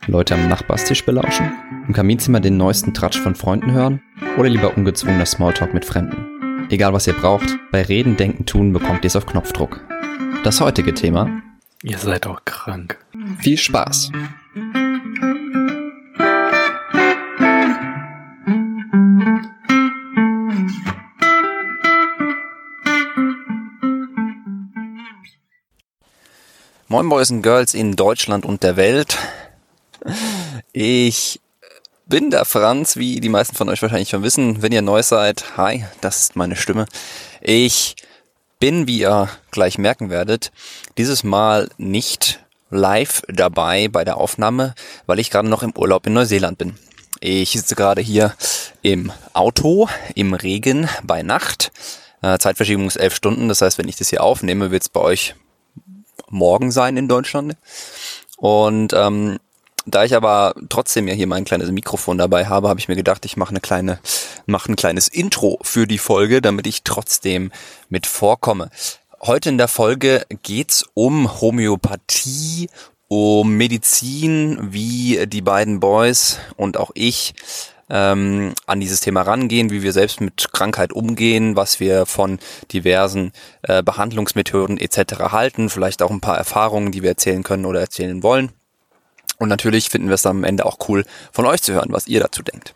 Leute am Nachbarstisch belauschen? Im Kaminzimmer den neuesten Tratsch von Freunden hören? Oder lieber ungezwungener Smalltalk mit Fremden? Egal was ihr braucht, bei Reden, Denken, Tun bekommt ihr es auf Knopfdruck. Das heutige Thema: Ihr seid auch krank. Viel Spaß! Moin Boys und Girls in Deutschland und der Welt. Ich bin der Franz, wie die meisten von euch wahrscheinlich schon wissen. Wenn ihr neu seid, hi, das ist meine Stimme. Ich bin, wie ihr gleich merken werdet, dieses Mal nicht live dabei bei der Aufnahme, weil ich gerade noch im Urlaub in Neuseeland bin. Ich sitze gerade hier im Auto, im Regen, bei Nacht. Zeitverschiebung ist 11 Stunden, das heißt, wenn ich das hier aufnehme, wird es bei euch morgen sein in Deutschland. Und da ich aber trotzdem ja hier mein kleines Mikrofon dabei habe, habe ich mir gedacht, ich mache ein kleines Intro für die Folge, damit ich trotzdem mit vorkomme. Heute in der Folge geht's um Homöopathie, um Medizin, wie die beiden Boys und auch ich an dieses Thema rangehen, wie wir selbst mit Krankheit umgehen, was wir von diversen Behandlungsmethoden etc. halten, vielleicht auch ein paar Erfahrungen, die wir erzählen können oder erzählen wollen. Und natürlich finden wir es am Ende auch cool, von euch zu hören, was ihr dazu denkt.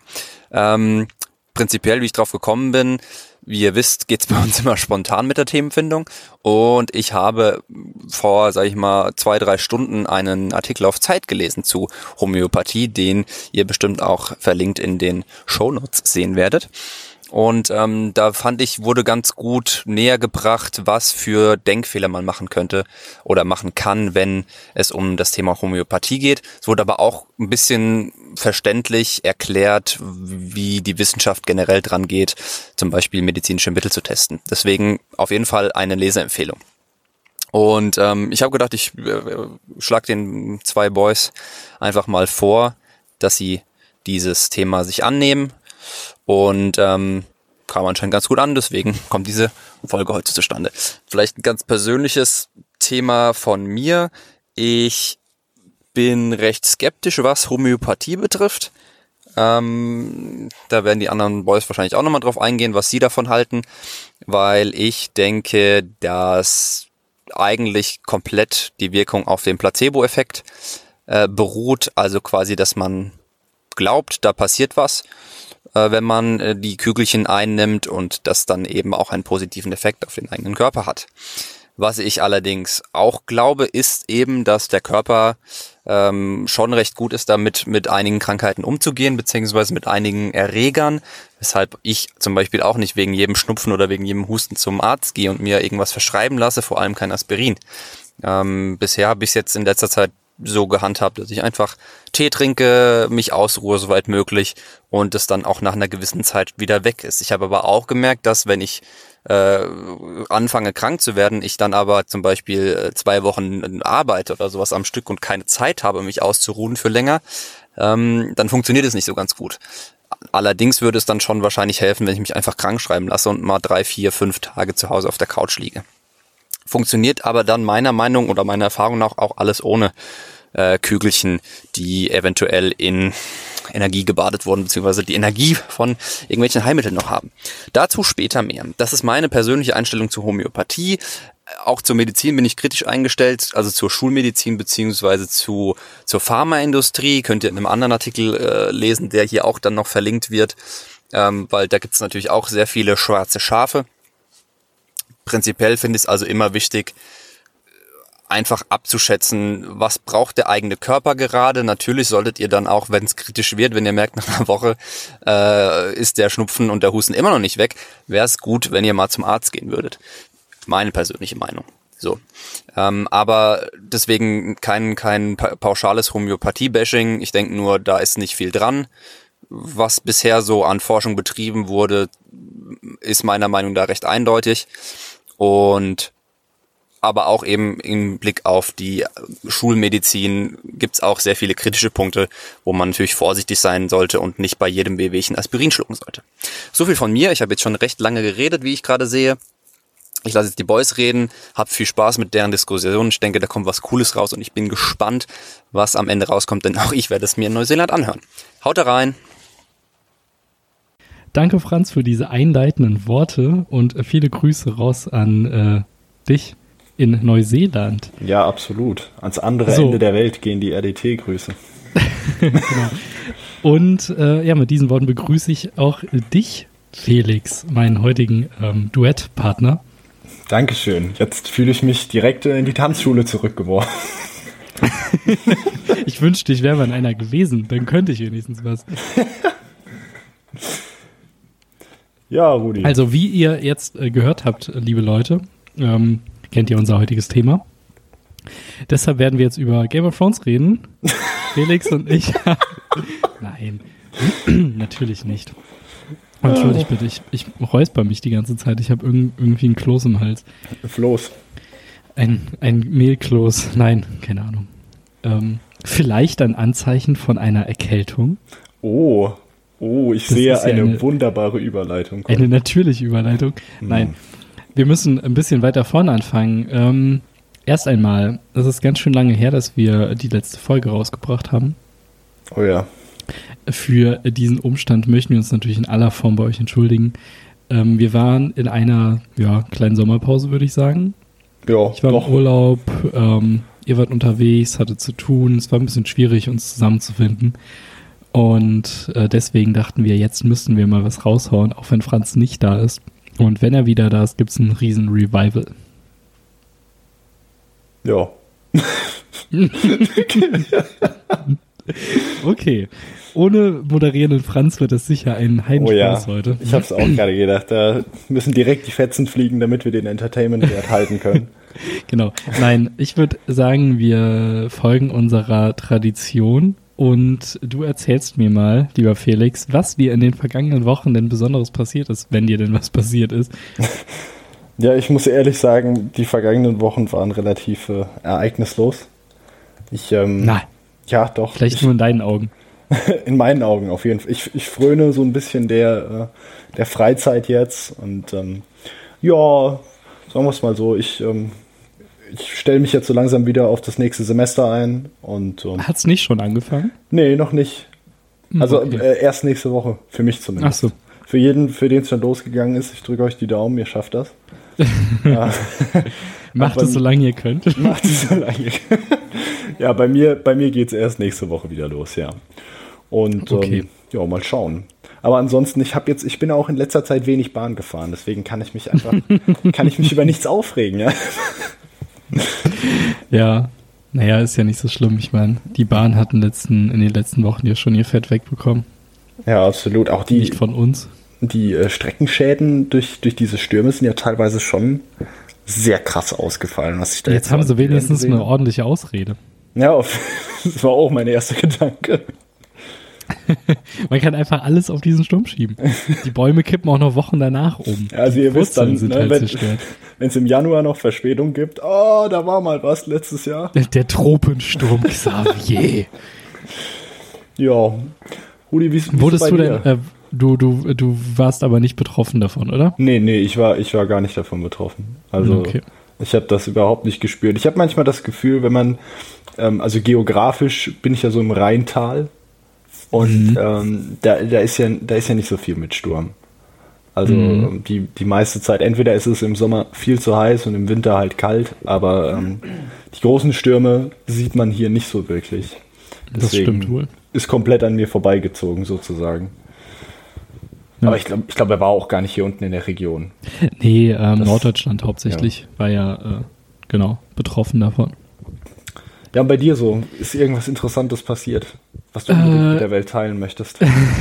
Prinzipiell, wie ich drauf gekommen bin, wie ihr wisst, geht's bei uns immer spontan mit der Themenfindung. Und ich habe vor, 2-3 Stunden einen Artikel auf Zeit gelesen zu Homöopathie, den ihr bestimmt auch verlinkt in den Shownotes sehen werdet. Und da fand ich, wurde ganz gut näher gebracht, was für Denkfehler man machen könnte oder machen kann, wenn es um das Thema Homöopathie geht. Es wurde aber auch ein bisschen verständlich erklärt, wie die Wissenschaft generell dran geht, zum Beispiel medizinische Mittel zu testen. Deswegen auf jeden Fall eine Leseempfehlung. Und ich habe gedacht, ich schlag den zwei Boys einfach mal vor, dass sie dieses Thema sich annehmen. Und kam anscheinend ganz gut an, deswegen kommt diese Folge heute zustande. Vielleicht ein ganz persönliches Thema von mir. Ich bin recht skeptisch, was Homöopathie betrifft. Da werden die anderen Boys wahrscheinlich auch nochmal drauf eingehen, was sie davon halten, weil ich denke, dass eigentlich komplett die Wirkung auf den Placebo-Effekt beruht, also quasi, dass man glaubt, da passiert was, wenn man die Kügelchen einnimmt und das dann eben auch einen positiven Effekt auf den eigenen Körper hat. Was ich allerdings auch glaube, ist eben, dass der Körper schon recht gut ist, damit mit einigen Krankheiten umzugehen, beziehungsweise mit einigen Erregern, weshalb ich zum Beispiel auch nicht wegen jedem Schnupfen oder wegen jedem Husten zum Arzt gehe und mir irgendwas verschreiben lasse, vor allem kein Aspirin. Bisher habe ich es jetzt in letzter Zeit so gehandhabt, dass ich einfach Tee trinke, mich ausruhe soweit möglich und es dann auch nach einer gewissen Zeit wieder weg ist. Ich habe aber auch gemerkt, dass wenn ich anfange krank zu werden, ich dann aber zum Beispiel 2 Wochen arbeite oder sowas am Stück und keine Zeit habe, mich auszuruhen für länger, dann funktioniert es nicht so ganz gut. Allerdings würde es dann schon wahrscheinlich helfen, wenn ich mich einfach krank schreiben lasse und mal 3, 4, 5 Tage zu Hause auf der Couch liege. Funktioniert aber dann meiner Meinung oder meiner Erfahrung nach auch alles ohne Kügelchen, die eventuell in Energie gebadet wurden, beziehungsweise die Energie von irgendwelchen Heilmitteln noch haben. Dazu später mehr. Das ist meine persönliche Einstellung zur Homöopathie. Auch zur Medizin bin ich kritisch eingestellt, also zur Schulmedizin beziehungsweise zur Pharmaindustrie. Könnt ihr in einem anderen Artikel lesen, der hier auch dann noch verlinkt wird, weil da gibt es natürlich auch sehr viele schwarze Schafe. Prinzipiell finde ich es also immer wichtig, einfach abzuschätzen, was braucht der eigene Körper gerade. Natürlich solltet ihr dann auch, wenn es kritisch wird, wenn ihr merkt, nach einer Woche ist der Schnupfen und der Husten immer noch nicht weg, wäre es gut, wenn ihr mal zum Arzt gehen würdet. Meine persönliche Meinung. So, aber deswegen kein pauschales Homöopathie-Bashing. Ich denke nur, da ist nicht viel dran. Was bisher so an Forschung betrieben wurde, ist meiner Meinung nach recht eindeutig. Und aber auch eben im Blick auf die Schulmedizin gibt's auch sehr viele kritische Punkte, wo man natürlich vorsichtig sein sollte und nicht bei jedem Wehwehchen Aspirin schlucken sollte. So viel von mir. Ich habe jetzt schon recht lange geredet, wie ich gerade sehe. Ich lasse jetzt die Boys reden, hab viel Spaß mit deren Diskussion. Ich denke, da kommt was Cooles raus und ich bin gespannt, was am Ende rauskommt, denn auch ich werde es mir in Neuseeland anhören. Haut da rein! Danke, Franz, für diese einleitenden Worte und viele Grüße raus an dich in Neuseeland. Ja, absolut. Ans andere Ende der Welt gehen die RDT-Grüße. Genau. Und mit diesen Worten begrüße ich auch dich, Felix, meinen heutigen Duettpartner. Dankeschön. Jetzt fühle ich mich direkt in die Tanzschule zurückgeworfen. Ich wünschte, ich wäre mal in einer gewesen. Dann könnte ich wenigstens was. Ja, Rudi. Also, wie ihr jetzt gehört habt, liebe Leute, kennt ihr unser heutiges Thema. Deshalb werden wir jetzt über Game of Thrones reden. Felix und ich. Nein, natürlich nicht. Entschuldigt bitte, ich räusper mich die ganze Zeit. Ich habe irgendwie ein Kloß im Hals. Floß. Ein Mehlkloß. Nein, keine Ahnung. Vielleicht ein Anzeichen von einer Erkältung. Oh, ich sehe eine wunderbare Überleitung. Eine natürliche Überleitung. Nein, wir müssen ein bisschen weiter vorne anfangen. Erst einmal, es ist ganz schön lange her, dass wir die letzte Folge rausgebracht haben. Oh ja. Für diesen Umstand möchten wir uns natürlich in aller Form bei euch entschuldigen. Wir waren in einer kleinen Sommerpause, würde ich sagen. Ja, ich war im Urlaub, ihr wart unterwegs, hattet zu tun. Es war ein bisschen schwierig, uns zusammenzufinden. Und deswegen dachten wir, jetzt müssten wir mal was raushauen, auch wenn Franz nicht da ist. Und wenn er wieder da ist, gibt es einen riesen Revival. Ja. Okay. Ohne moderierenden Franz wird es sicher ein Heidenspaß heute. Ich habe es auch gerade gedacht. Da müssen direkt die Fetzen fliegen, damit wir den Entertainment-Wert halten können. Genau. Nein, ich würde sagen, wir folgen unserer Tradition und du erzählst mir mal, lieber Felix, was dir in den vergangenen Wochen denn Besonderes passiert ist, wenn dir denn was passiert ist. Ja, ich muss ehrlich sagen, die vergangenen Wochen waren relativ ereignislos. Nein. Ja, doch. Vielleicht nur in deinen Augen. In meinen Augen auf jeden Fall. Ich fröne so ein bisschen der Freizeit jetzt und sagen wir es mal so, ich stelle mich jetzt so langsam wieder auf das nächste Semester ein. Und hat es nicht schon angefangen? Nee, noch nicht. Also okay. Erst nächste Woche, für mich zumindest. Ach so. Für jeden, für den es schon losgegangen ist, ich drücke euch die Daumen, ihr schafft das. Ja. Macht es, solange ihr könnt. Macht es, solange ihr könnt. Ja, bei mir geht es erst nächste Woche wieder los, ja. Und okay. Mal schauen. Aber ansonsten, ich bin auch in letzter Zeit wenig Bahn gefahren, deswegen kann ich mich über nichts aufregen, ja. Ja, naja, ist ja nicht so schlimm. Ich meine, die Bahn hat in den letzten Wochen ja schon ihr Fett wegbekommen. Ja, absolut. Auch nicht von uns. Die Streckenschäden durch diese Stürme sind ja teilweise schon sehr krass ausgefallen. Was ich da jetzt haben sie wenigstens eine ordentliche Ausrede. Ja, das war auch mein erster Gedanke. Man kann einfach alles auf diesen Sturm schieben. Die Bäume kippen auch noch Wochen danach um. Also ihr wisst dann, sind halt zerstört. Wenn es im Januar noch Verspätung gibt, da war mal was letztes Jahr. Der Tropensturm Xavier. Ja. Rudi, wie wurdest du denn, du warst aber nicht betroffen davon, oder? Nee, ich war gar nicht davon betroffen. Also okay. Ich habe das überhaupt nicht gespürt. Ich habe manchmal das Gefühl, wenn man, also geografisch bin ich ja so im Rheintal und da ist ja nicht so viel mit Sturm. Also die meiste Zeit, entweder ist es im Sommer viel zu heiß und im Winter halt kalt, aber die großen Stürme sieht man hier nicht so wirklich. Deswegen das stimmt wohl. Ist komplett an mir vorbeigezogen sozusagen. Ja. Aber ich glaube, er war auch gar nicht hier unten in der Region. Nee, Norddeutschland hauptsächlich war ja betroffen davon. Ja, und bei dir so, ist irgendwas Interessantes passiert, was du mit der Welt teilen möchtest?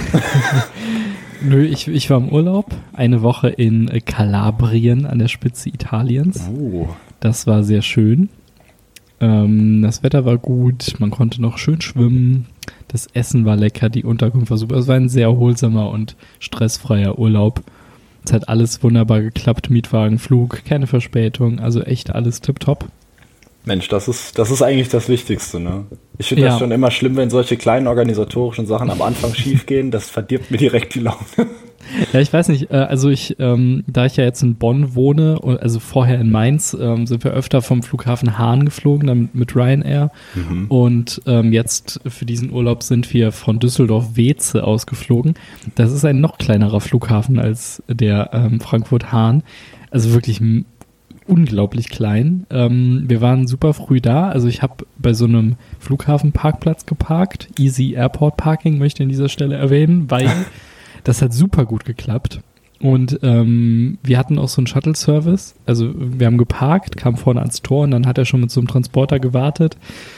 Nö, ich war im Urlaub, eine Woche in Kalabrien an der Spitze Italiens. Oh. Das war sehr schön. Das Wetter war gut, man konnte noch schön schwimmen, das Essen war lecker, die Unterkunft war super. Es war ein sehr erholsamer und stressfreier Urlaub. Es hat alles wunderbar geklappt, Mietwagen, Flug, keine Verspätung, also echt alles tipptopp. Mensch, das ist eigentlich das Wichtigste, ne? Ich finde das schon immer schlimm, wenn solche kleinen organisatorischen Sachen am Anfang schief gehen, das verdirbt mir direkt die Laune. Ja, ich weiß nicht, da ich ja jetzt in Bonn wohne, also vorher in Mainz, sind wir öfter vom Flughafen Hahn geflogen, dann mit Ryanair. Und jetzt für diesen Urlaub sind wir von Düsseldorf-Weeze ausgeflogen. Das ist ein noch kleinerer Flughafen als der Frankfurt-Hahn. Also wirklich unglaublich klein. Wir waren super früh da. Also ich habe bei so einem Flughafenparkplatz geparkt. Easy Airport Parking möchte ich an dieser Stelle erwähnen, weil das hat super gut geklappt. Und wir hatten auch so einen Shuttle-Service. Also wir haben geparkt, kamen vorne ans Tor und dann hat er schon mit so einem Transporter gewartet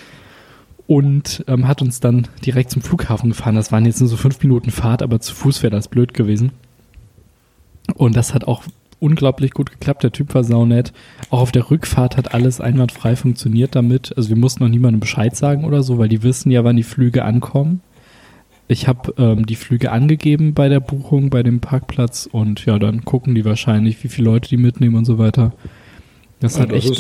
und hat uns dann direkt zum Flughafen gefahren. Das waren jetzt nur so 5 Minuten Fahrt, aber zu Fuß wäre das blöd gewesen. Und das hat auch unglaublich gut geklappt. Der Typ war saunett. Auch auf der Rückfahrt hat alles einwandfrei funktioniert damit. Also wir mussten noch niemandem Bescheid sagen oder so, weil die wissen ja, wann die Flüge ankommen. Ich habe die Flüge angegeben bei der Buchung, bei dem Parkplatz und ja, dann gucken die wahrscheinlich, wie viele Leute die mitnehmen und so weiter. Das hat echt,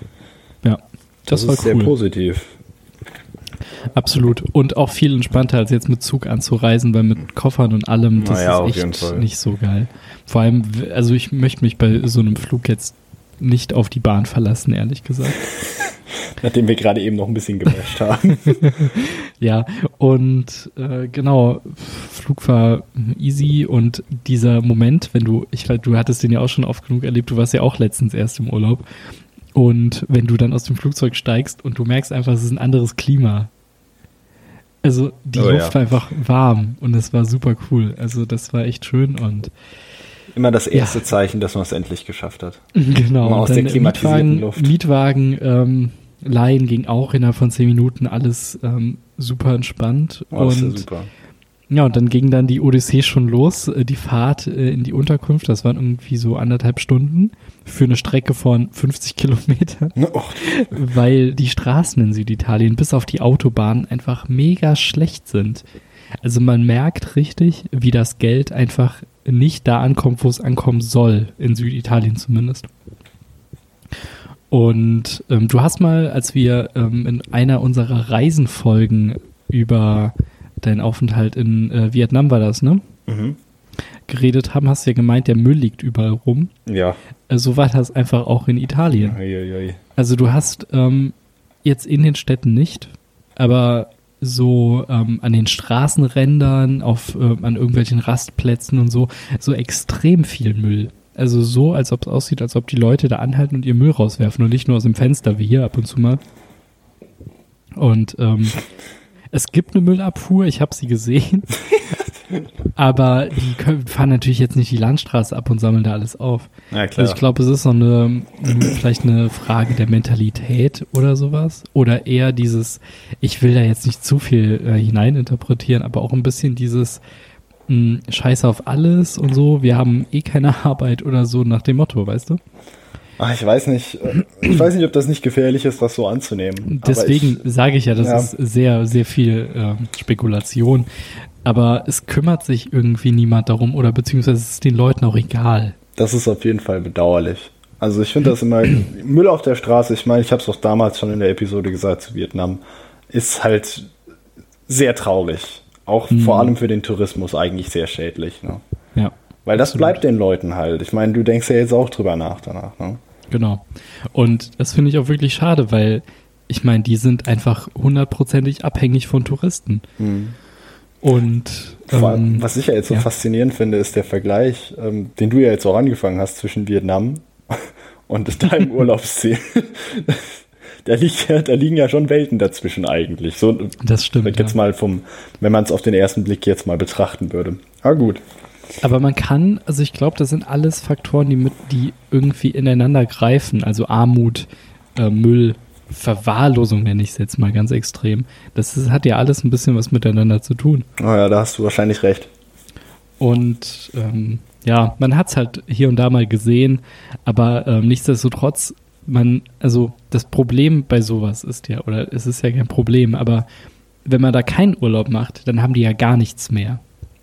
das war cool. Sehr positiv. Absolut. Und auch viel entspannter, als jetzt mit Zug anzureisen, weil mit Koffern und allem, das ist echt nicht so geil. Vor allem, also ich möchte mich bei so einem Flug jetzt nicht auf die Bahn verlassen, ehrlich gesagt. Nachdem wir gerade eben noch ein bisschen gebasht haben. Ja, und genau, Flug war easy und dieser Moment, wenn du hattest den ja auch schon oft genug erlebt, du warst ja auch letztens erst im Urlaub und wenn du dann aus dem Flugzeug steigst und du merkst einfach, es ist ein anderes Klima. Also die Luft war einfach warm und es war super cool. Also das war echt schön und immer das erste Zeichen, dass man es endlich geschafft hat. Genau. Mal aus der klimatisierten Luft. Mietwagen leihen ging auch innerhalb von 10 Minuten, alles super entspannt. Oh, das ist ja super. Ja, und dann ging dann die Odyssee schon los, die Fahrt in die Unterkunft, das waren irgendwie so 1,5 Stunden für eine Strecke von 50 Kilometern, weil die Straßen in Süditalien bis auf die Autobahn einfach mega schlecht sind. Also man merkt richtig, wie das Geld einfach nicht da ankommt, wo es ankommen soll, in Süditalien zumindest. Und du hast mal, als wir in einer unserer Reisenfolgen über deinen Aufenthalt in Vietnam war das, ne? Geredet haben, hast du ja gemeint, der Müll liegt überall rum. Ja. So war das einfach auch in Italien. Ei. Also du hast jetzt in den Städten nicht, aber so an den Straßenrändern, an irgendwelchen Rastplätzen und so extrem viel Müll. Also so, als ob es aussieht, als ob die Leute da anhalten und ihr Müll rauswerfen und nicht nur aus dem Fenster, wie hier ab und zu mal. Und es gibt eine Müllabfuhr, ich habe sie gesehen, aber die fahren natürlich jetzt nicht die Landstraße ab und sammeln da alles auf. Ja, klar. Also ich glaube, es ist so vielleicht eine Frage der Mentalität oder sowas. Oder eher dieses, ich will da jetzt nicht zu viel hineininterpretieren, aber auch ein bisschen dieses Scheiß auf alles und so, wir haben eh keine Arbeit oder so nach dem Motto, weißt du? Ich weiß nicht, ob das nicht gefährlich ist, das so anzunehmen. Deswegen sage ich ja, das ist sehr, sehr viel Spekulation. Aber es kümmert sich irgendwie niemand darum oder beziehungsweise es ist den Leuten auch egal. Das ist auf jeden Fall bedauerlich. Also ich finde das immer, Müll auf der Straße, ich meine, ich habe es auch damals schon in der Episode gesagt zu Vietnam, ist halt sehr traurig. Auch vor allem für den Tourismus eigentlich sehr schädlich. Ne? Ja. Weil das bleibt den Leuten halt. Ich meine, du denkst ja jetzt auch drüber nach danach. Ne? Genau. Und das finde ich auch wirklich schade, weil ich meine, die sind einfach 100%ig abhängig von Touristen. Und vor allem, was ich ja jetzt so faszinierend finde, ist der Vergleich, den du ja jetzt auch angefangen hast zwischen Vietnam und deinem Urlaubsziel. Da liegen ja schon Welten dazwischen eigentlich. So, das stimmt. Jetzt mal wenn man es auf den ersten Blick jetzt mal betrachten würde. Gut. Aber man kann, also ich glaube, das sind alles Faktoren, die irgendwie ineinander greifen. Also Armut, Müll, Verwahrlosung nenne ich es jetzt mal ganz extrem. Das hat ja alles ein bisschen was miteinander zu tun. Oh ja, da hast du wahrscheinlich recht. Und man hat es halt hier und da mal gesehen, aber nichtsdestotrotz, also das Problem bei sowas ist ja, oder es ist ja kein Problem, aber wenn man da keinen Urlaub macht, dann haben die ja gar nichts mehr.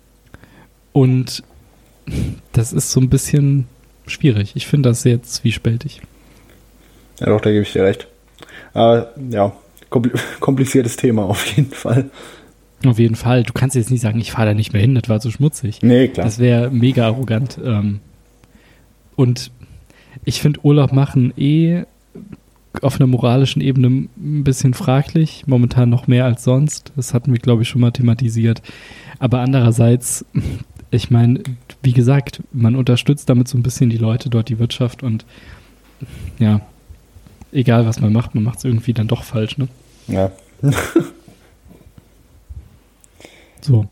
Und das ist so ein bisschen schwierig. Ich finde das sehr zwiespältig. Ja doch, da gebe ich dir recht. Kompliziertes Thema auf jeden Fall. Auf jeden Fall. Du kannst jetzt nicht sagen, ich fahre da nicht mehr hin, das war zu schmutzig. Nee, klar. Das wäre mega arrogant. Und ich finde Urlaub machen auf einer moralischen Ebene ein bisschen fraglich, momentan noch mehr als sonst. Das hatten wir, glaube ich, schon mal thematisiert. Aber andererseits, ich meine, wie gesagt, man unterstützt damit so ein bisschen die Leute dort, die Wirtschaft und ja, egal was man macht es irgendwie dann doch falsch, ne? Ja. So.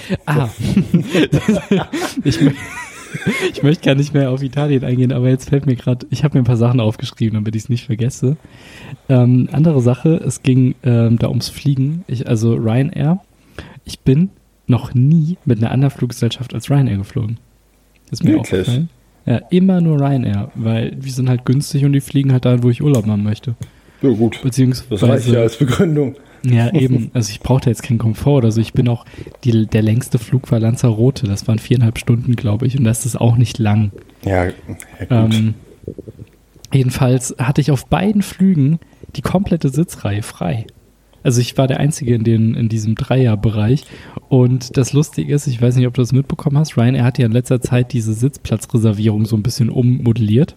Ich möchte gar nicht mehr auf Italien eingehen, aber jetzt fällt mir gerade, ich habe mir ein paar Sachen aufgeschrieben, damit ich es nicht vergesse. Andere Sache, es ging da ums Fliegen, also Ryanair. Ich bin noch nie mit einer anderen Fluggesellschaft als Ryanair geflogen. Das ist mir aufgefallen. Ja, immer nur Ryanair, weil die sind halt günstig und die fliegen halt da, wo ich Urlaub machen möchte. Ja gut, beziehungsweise, das reicht ja als Begründung. Ja, eben. Also ich brauchte jetzt keinen Komfort oder so. Ich bin auch, der längste Flug war Lanzarote. Das waren 4,5 Stunden, glaube ich. Und das ist auch nicht lang. Ja gut. Jedenfalls hatte ich auf beiden Flügen die komplette Sitzreihe frei. Also ich war der Einzige in diesem Dreierbereich. Und das Lustige ist, ich weiß nicht, ob du das mitbekommen hast, Ryanair hat ja in letzter Zeit diese Sitzplatzreservierung so ein bisschen ummodelliert.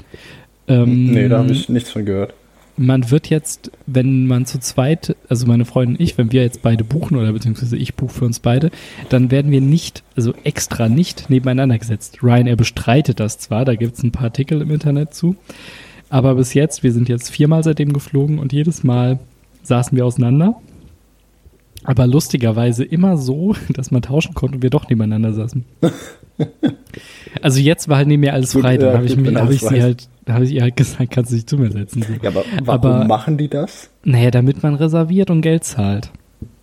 Nee, da habe ich nichts von gehört. Man wird jetzt, wenn man zu zweit, also meine Freundin und ich, wenn wir jetzt beide buchen oder beziehungsweise ich buche für uns beide, dann werden wir nicht, also extra nicht nebeneinander gesetzt. Ryanair bestreitet das zwar, da gibt es ein paar Artikel im Internet zu, aber bis jetzt, wir sind jetzt 4-mal seitdem geflogen und jedes Mal saßen wir auseinander, aber lustigerweise immer so, dass man tauschen konnte und wir doch nebeneinander saßen. Also jetzt war halt neben mir alles frei, dann habe ich ihr halt gesagt, kannst du dich zu mir setzen. So. Ja, aber warum machen die das? Naja, damit man reserviert und Geld zahlt.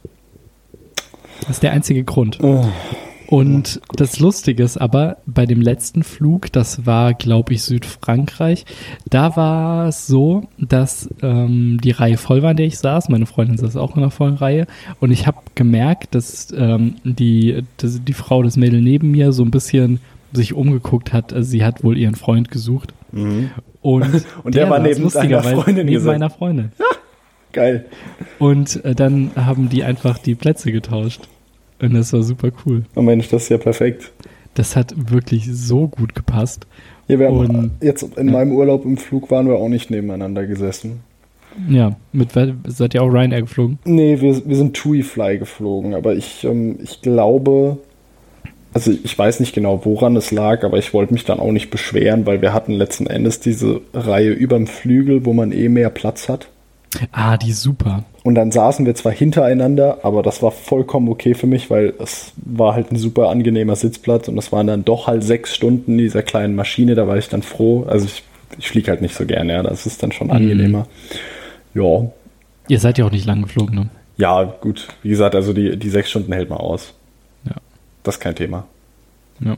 Das ist der einzige Grund. Und das Lustige ist aber, bei dem letzten Flug, das war, glaube ich, Südfrankreich, da war es so, dass die Reihe voll war, in der ich saß. Meine Freundin saß auch in der vollen Reihe. Und ich habe gemerkt, dass die Frau, das Mädel neben mir, so ein bisschen sich umgeguckt hat. Also sie hat wohl ihren Freund gesucht. Mhm. Und der war neben meiner Freundin. Ja, geil. Und dann haben die einfach die Plätze getauscht. Und das war super cool. Oh Mensch, das ist ja perfekt. Das hat wirklich so gut gepasst. Ja, wir haben jetzt in meinem Urlaub im Flug waren wir auch nicht nebeneinander gesessen. Ja, seid ihr auch Ryanair geflogen? Nee, wir sind TUI Fly geflogen, aber ich glaube, also ich weiß nicht genau, woran es lag, aber ich wollte mich dann auch nicht beschweren, weil wir hatten letzten Endes diese Reihe überm Flügel, wo man mehr Platz hat. Ah, die ist super. Und dann saßen wir zwar hintereinander, aber das war vollkommen okay für mich, weil es war halt ein super angenehmer Sitzplatz und es waren dann doch halt 6 Stunden in dieser kleinen Maschine, da war ich dann froh. Also ich fliege halt nicht so gerne, ja, das ist dann schon angenehmer. Ja. Ihr seid ja auch nicht lang geflogen, ne? Ja, gut. Wie gesagt, also die 6 Stunden hält man aus. Ja. Das ist kein Thema. Ja.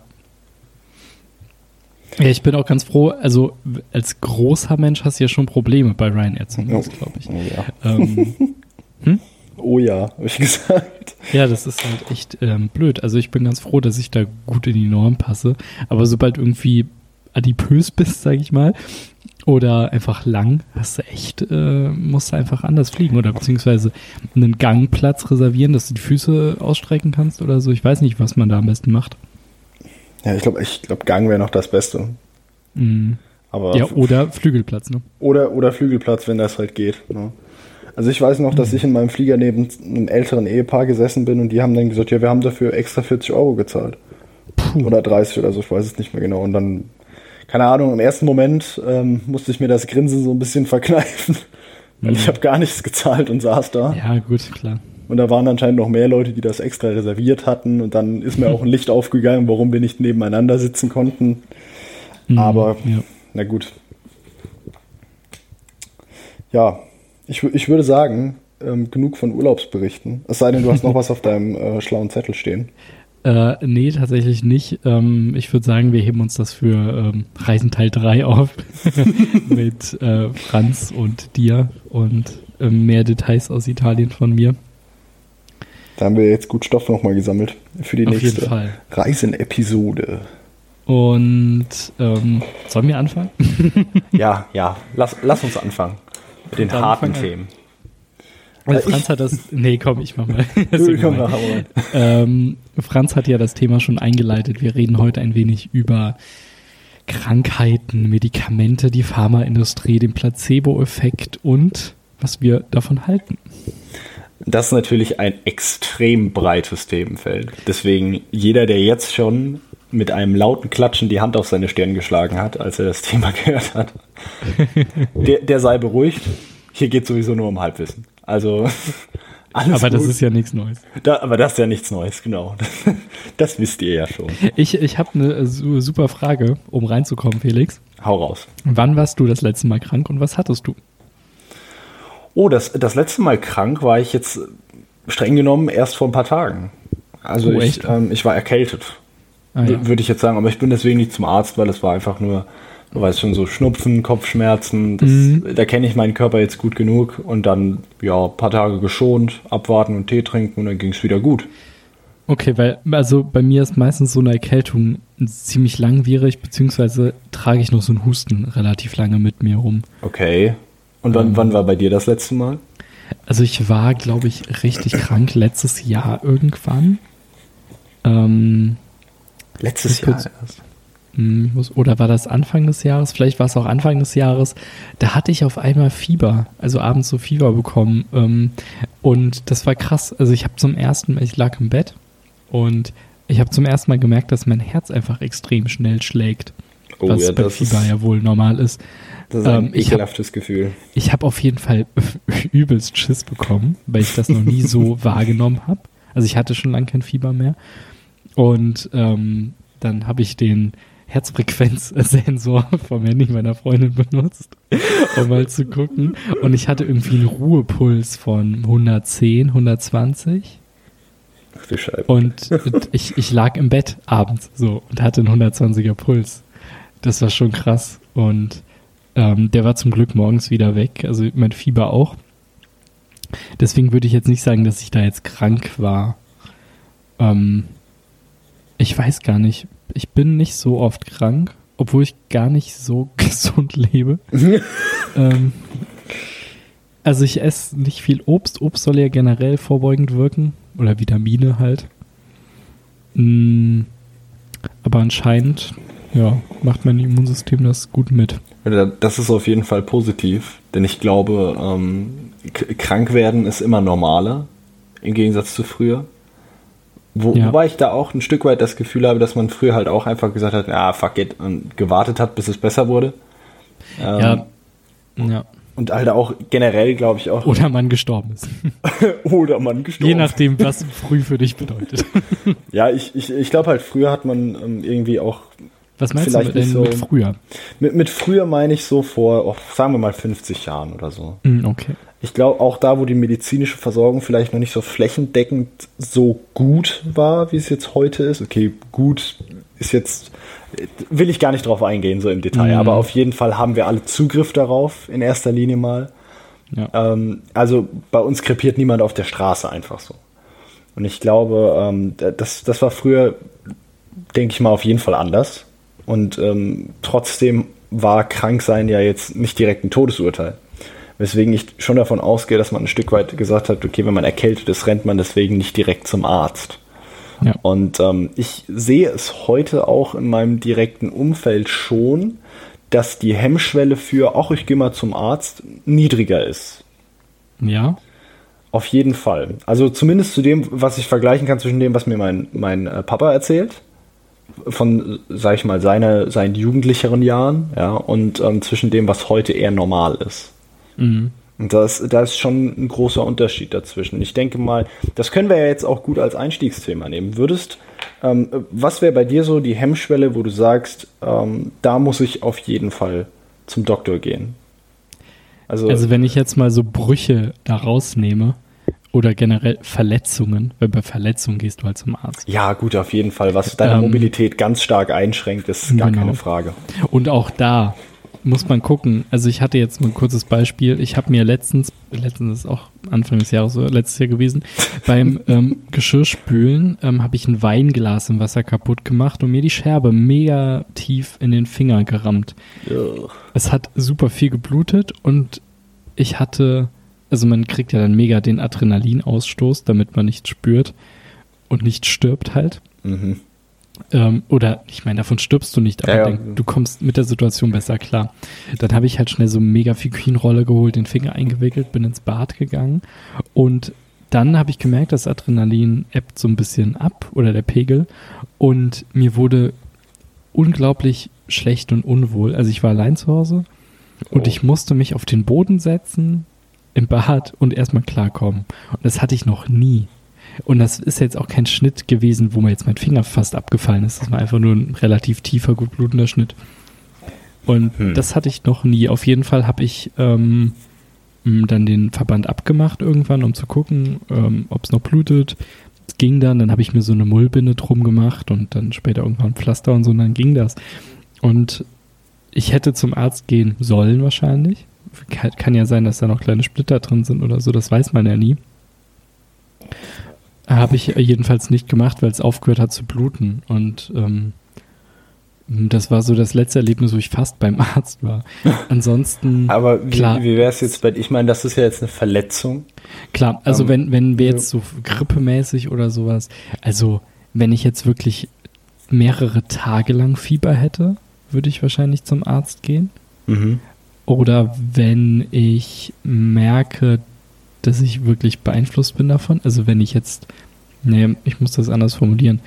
Ja, ich bin auch ganz froh, also als großer Mensch hast du ja schon Probleme bei Ryanair zumindest, glaube ich. Oh ja, habe ich gesagt. Ja, das ist halt echt blöd. Also ich bin ganz froh, dass ich da gut in die Norm passe. Aber sobald irgendwie adipös bist, sage ich mal, oder einfach lang, hast du echt, musst du einfach anders fliegen oder beziehungsweise einen Gangplatz reservieren, dass du die Füße ausstrecken kannst oder so. Ich weiß nicht, was man da am besten macht. Ja, ich glaube, Gang wäre noch das Beste. Mhm. Aber ja, oder Flügelplatz, ne? Oder Flügelplatz, wenn das halt geht. Ne? Also ich weiß noch, dass ich in meinem Flieger neben einem älteren Ehepaar gesessen bin und die haben dann gesagt, ja, wir haben dafür extra 40 € gezahlt. Puh. Oder 30 oder so, ich weiß es nicht mehr genau. Und dann, keine Ahnung, im ersten Moment musste ich mir das Grinsen so ein bisschen verkneifen. Weil ich habe gar nichts gezahlt und saß da. Ja, gut, klar. Und da waren anscheinend noch mehr Leute, die das extra reserviert hatten. Und dann ist mir auch ein Licht aufgegangen, warum wir nicht nebeneinander sitzen konnten. Aber, ja. Na gut. Ja, ich würde sagen, genug von Urlaubsberichten. Es sei denn, du hast noch was auf deinem schlauen Zettel stehen. Nee, tatsächlich nicht. Ich würde sagen, wir heben uns das für Reisen Teil 3 auf. Mit Franz und dir und mehr Details aus Italien von mir. Da haben wir jetzt gut Stoff nochmal gesammelt für die auf nächste jeden Fall. Reisen-Episode. Und sollen wir anfangen? Ja, lass uns anfangen. Mit den harten Themen. Franz hat das. Nee, komm, ich mach mal. Komm, Franz hat ja das Thema schon eingeleitet. Wir reden heute ein wenig über Krankheiten, Medikamente, die Pharmaindustrie, den Placebo-Effekt und was wir davon halten. Das ist natürlich ein extrem breites Themenfeld. Deswegen jeder, der jetzt schon mit einem lauten Klatschen die Hand auf seine Stirn geschlagen hat, als er das Thema gehört hat, der sei beruhigt. Hier geht es sowieso nur um Halbwissen. Also alles aber gut. Das ist ja nichts Neues. Aber das ist ja nichts Neues, genau. Das wisst ihr ja schon. Ich habe eine super Frage, um reinzukommen, Felix. Hau raus. Wann warst du das letzte Mal krank und was hattest du? Oh, das letzte Mal krank war ich jetzt streng genommen erst vor ein paar Tagen. Also ich war erkältet, würde ich jetzt sagen. Aber ich bin deswegen nicht zum Arzt, weil es war einfach nur, du weißt schon, so Schnupfen, Kopfschmerzen. Da kenne ich meinen Körper jetzt gut genug. Und dann, ja, ein paar Tage geschont, abwarten und Tee trinken und dann ging es wieder gut. Okay, weil, also bei mir ist meistens so eine Erkältung ziemlich langwierig, beziehungsweise trage ich noch so einen Husten relativ lange mit mir rum. Okay. Und wann war bei dir das letzte Mal? Also ich war, glaube ich, richtig krank letztes Jahr irgendwann. Letztes Jahr erst? Oder war das Anfang des Jahres? Vielleicht war es auch Anfang des Jahres. Da hatte ich auf einmal Fieber, also abends so Fieber bekommen. Und das war krass. Also ich lag im Bett und ich habe zum ersten Mal gemerkt, dass mein Herz einfach extrem schnell schlägt. Was bei Fieber ja wohl normal ist. Das ist ein ekelhaftes Gefühl. Ich habe auf jeden Fall übelst Schiss bekommen, weil ich das noch nie so wahrgenommen habe. Also ich hatte schon lange kein Fieber mehr. Und dann habe ich den Herzfrequenzsensor vom Handy meiner Freundin benutzt, um mal zu gucken. Und ich hatte irgendwie einen Ruhepuls von 110, 120. Ach du Scheiße. Und ich lag im Bett abends so und hatte einen 120er Puls. Das war schon krass. Und der war zum Glück morgens wieder weg, also mein Fieber auch. Deswegen würde ich jetzt nicht sagen, dass ich da jetzt krank war. Ich weiß gar nicht. Ich bin nicht so oft krank, obwohl ich gar nicht so gesund lebe. Also ich esse nicht viel Obst. Obst soll ja generell vorbeugend wirken. Oder Vitamine halt. Aber anscheinend macht mein Immunsystem das gut mit. Das ist auf jeden Fall positiv, denn ich glaube, krank werden ist immer normaler, im Gegensatz zu früher. Wobei ich da auch ein Stück weit das Gefühl habe, dass man früher halt auch einfach gesagt hat, fuck it, und gewartet hat, bis es besser wurde. Ja. Und halt auch generell, glaube ich auch. Oder man gestorben ist. Je nachdem, was früh für dich bedeutet. Ja, ich glaube halt, früher hat man irgendwie auch. Was meinst du denn mit früher? Mit früher meine ich so vor, sagen wir mal 50 Jahren oder so. Okay. Ich glaube auch da, wo die medizinische Versorgung vielleicht noch nicht so flächendeckend so gut war, wie es jetzt heute ist. Okay, gut ist jetzt, will ich gar nicht drauf eingehen, so im Detail. Aber auf jeden Fall haben wir alle Zugriff darauf, in erster Linie mal. Ja. Also bei uns krepiert niemand auf der Straße einfach so. Und ich glaube, das war früher, denke ich mal, auf jeden Fall anders. Und trotzdem war Kranksein ja jetzt nicht direkt ein Todesurteil. Weswegen ich schon davon ausgehe, dass man ein Stück weit gesagt hat, okay, wenn man erkältet ist, rennt man deswegen nicht direkt zum Arzt. Ja. Und ich sehe es heute auch in meinem direkten Umfeld schon, dass die Hemmschwelle für, ich gehe mal zum Arzt, niedriger ist. Ja. Auf jeden Fall. Also zumindest zu dem, was ich vergleichen kann zwischen dem, was mir mein Papa erzählt, von, sag ich mal, seinen jugendlicheren Jahren, ja, und zwischen dem, was heute eher normal ist. Mhm. Und da ist schon ein großer Unterschied dazwischen. Ich denke mal, das können wir ja jetzt auch gut als Einstiegsthema nehmen. Was wäre bei dir so die Hemmschwelle, wo du sagst, da muss ich auf jeden Fall zum Doktor gehen? Also wenn ich jetzt mal so Brüche da rausnehme oder generell Verletzungen, weil bei Verletzungen gehst du halt zum Arzt. Ja, gut, auf jeden Fall. Was deine Mobilität ganz stark einschränkt, ist gar keine Frage. Und auch da muss man gucken. Also ich hatte jetzt mal ein kurzes Beispiel. Ich habe mir letztens ist auch Anfang des Jahres, oder letztes Jahr gewesen, beim Geschirrspülen habe ich ein Weinglas im Wasser kaputt gemacht und mir die Scherbe mega tief in den Finger gerammt. Es hat super viel geblutet und ich hatte also man kriegt ja dann mega den Adrenalinausstoß, damit man nicht spürt und nicht stirbt halt. Mhm. Oder, ich meine, davon stirbst du nicht, aber du kommst mit der Situation besser klar. Dann habe ich halt schnell so eine mega Figurinrolle geholt, den Finger eingewickelt, bin ins Bad gegangen und dann habe ich gemerkt, das Adrenalin ebbt so ein bisschen ab oder der Pegel und mir wurde unglaublich schlecht und unwohl. Also ich war allein zu Hause und ich musste mich auf den Boden setzen im Bad und erstmal klarkommen. Und das hatte ich noch nie. Und das ist jetzt auch kein Schnitt gewesen, wo mir jetzt mein Finger fast abgefallen ist. Das war einfach nur ein relativ tiefer, gut blutender Schnitt. Und das hatte ich noch nie. Auf jeden Fall habe ich dann den Verband abgemacht irgendwann, um zu gucken, ob es noch blutet. Es ging dann habe ich mir so eine Mullbinde drum gemacht und dann später irgendwann ein Pflaster und so, und dann ging das. Und ich hätte zum Arzt gehen sollen wahrscheinlich. Kann ja sein, dass da noch kleine Splitter drin sind oder so, das weiß man ja nie. Habe ich jedenfalls nicht gemacht, weil es aufgehört hat zu bluten. Und das war so das letzte Erlebnis, wo ich fast beim Arzt war. Ansonsten. Aber wie wäre es jetzt bei dir? Ich meine, das ist ja jetzt eine Verletzung. Klar, also wenn wir jetzt so grippemäßig oder sowas, also wenn ich jetzt wirklich mehrere Tage lang Fieber hätte, würde ich wahrscheinlich zum Arzt gehen. Mhm. Oder wenn ich merke, dass ich wirklich beeinflusst bin davon. Also wenn ich jetzt, ich muss das anders formulieren.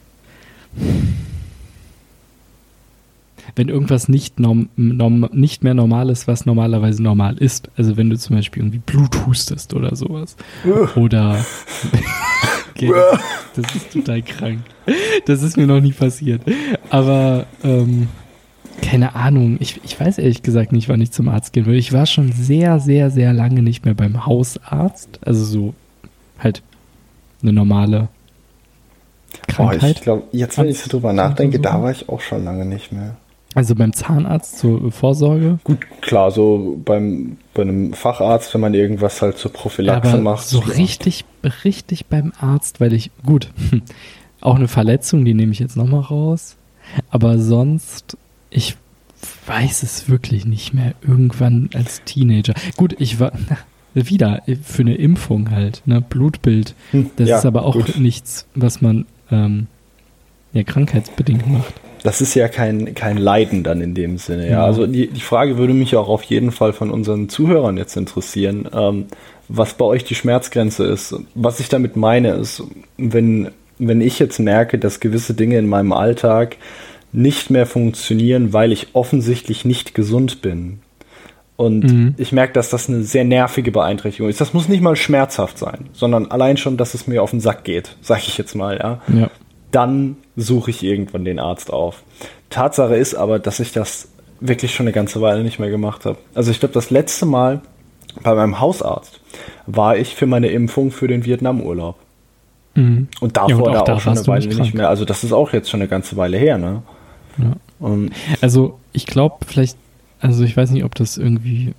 Wenn irgendwas nicht mehr normal ist, was normalerweise normal ist. Also wenn du zum Beispiel irgendwie Blut hustest oder sowas. Oder okay, das ist total krank. Das ist mir noch nie passiert. Aber keine Ahnung, ich weiß ehrlich gesagt nicht, wann ich zum Arzt gehen würde. Ich war schon sehr, sehr, sehr lange nicht mehr beim Hausarzt. Also so halt eine normale Krankheit. Ich glaube, jetzt, wenn ich so drüber nachdenke, da war ich auch schon lange nicht mehr. Also beim Zahnarzt zur Vorsorge? Gut, klar, so bei einem Facharzt, wenn man irgendwas halt zur Prophylaxe macht. So richtig beim Arzt, weil auch eine Verletzung, die nehme ich jetzt nochmal raus. Aber sonst, ich weiß es wirklich nicht mehr. Irgendwann als Teenager. Gut, ich war wieder für eine Impfung halt, ne? Blutbild. Das ist aber auch nichts, was man krankheitsbedingt macht. Das ist ja kein Leiden dann in dem Sinne. Ja. Also die Frage würde mich auch auf jeden Fall von unseren Zuhörern jetzt interessieren, was bei euch die Schmerzgrenze ist. Was ich damit meine ist, wenn ich jetzt merke, dass gewisse Dinge in meinem Alltag nicht mehr funktionieren, weil ich offensichtlich nicht gesund bin. Und ich merke, dass das eine sehr nervige Beeinträchtigung ist. Das muss nicht mal schmerzhaft sein, sondern allein schon, dass es mir auf den Sack geht, sag ich jetzt mal. Ja. Dann suche ich irgendwann den Arzt auf. Tatsache ist aber, dass ich das wirklich schon eine ganze Weile nicht mehr gemacht habe. Also ich glaube, das letzte Mal bei meinem Hausarzt war ich für meine Impfung für den Vietnam-Urlaub. Und davor da auch schon eine Weile nicht mehr. Also das ist auch jetzt schon eine ganze Weile her, ne? Ja. Also ich glaube vielleicht, also ich weiß nicht, ob das irgendwie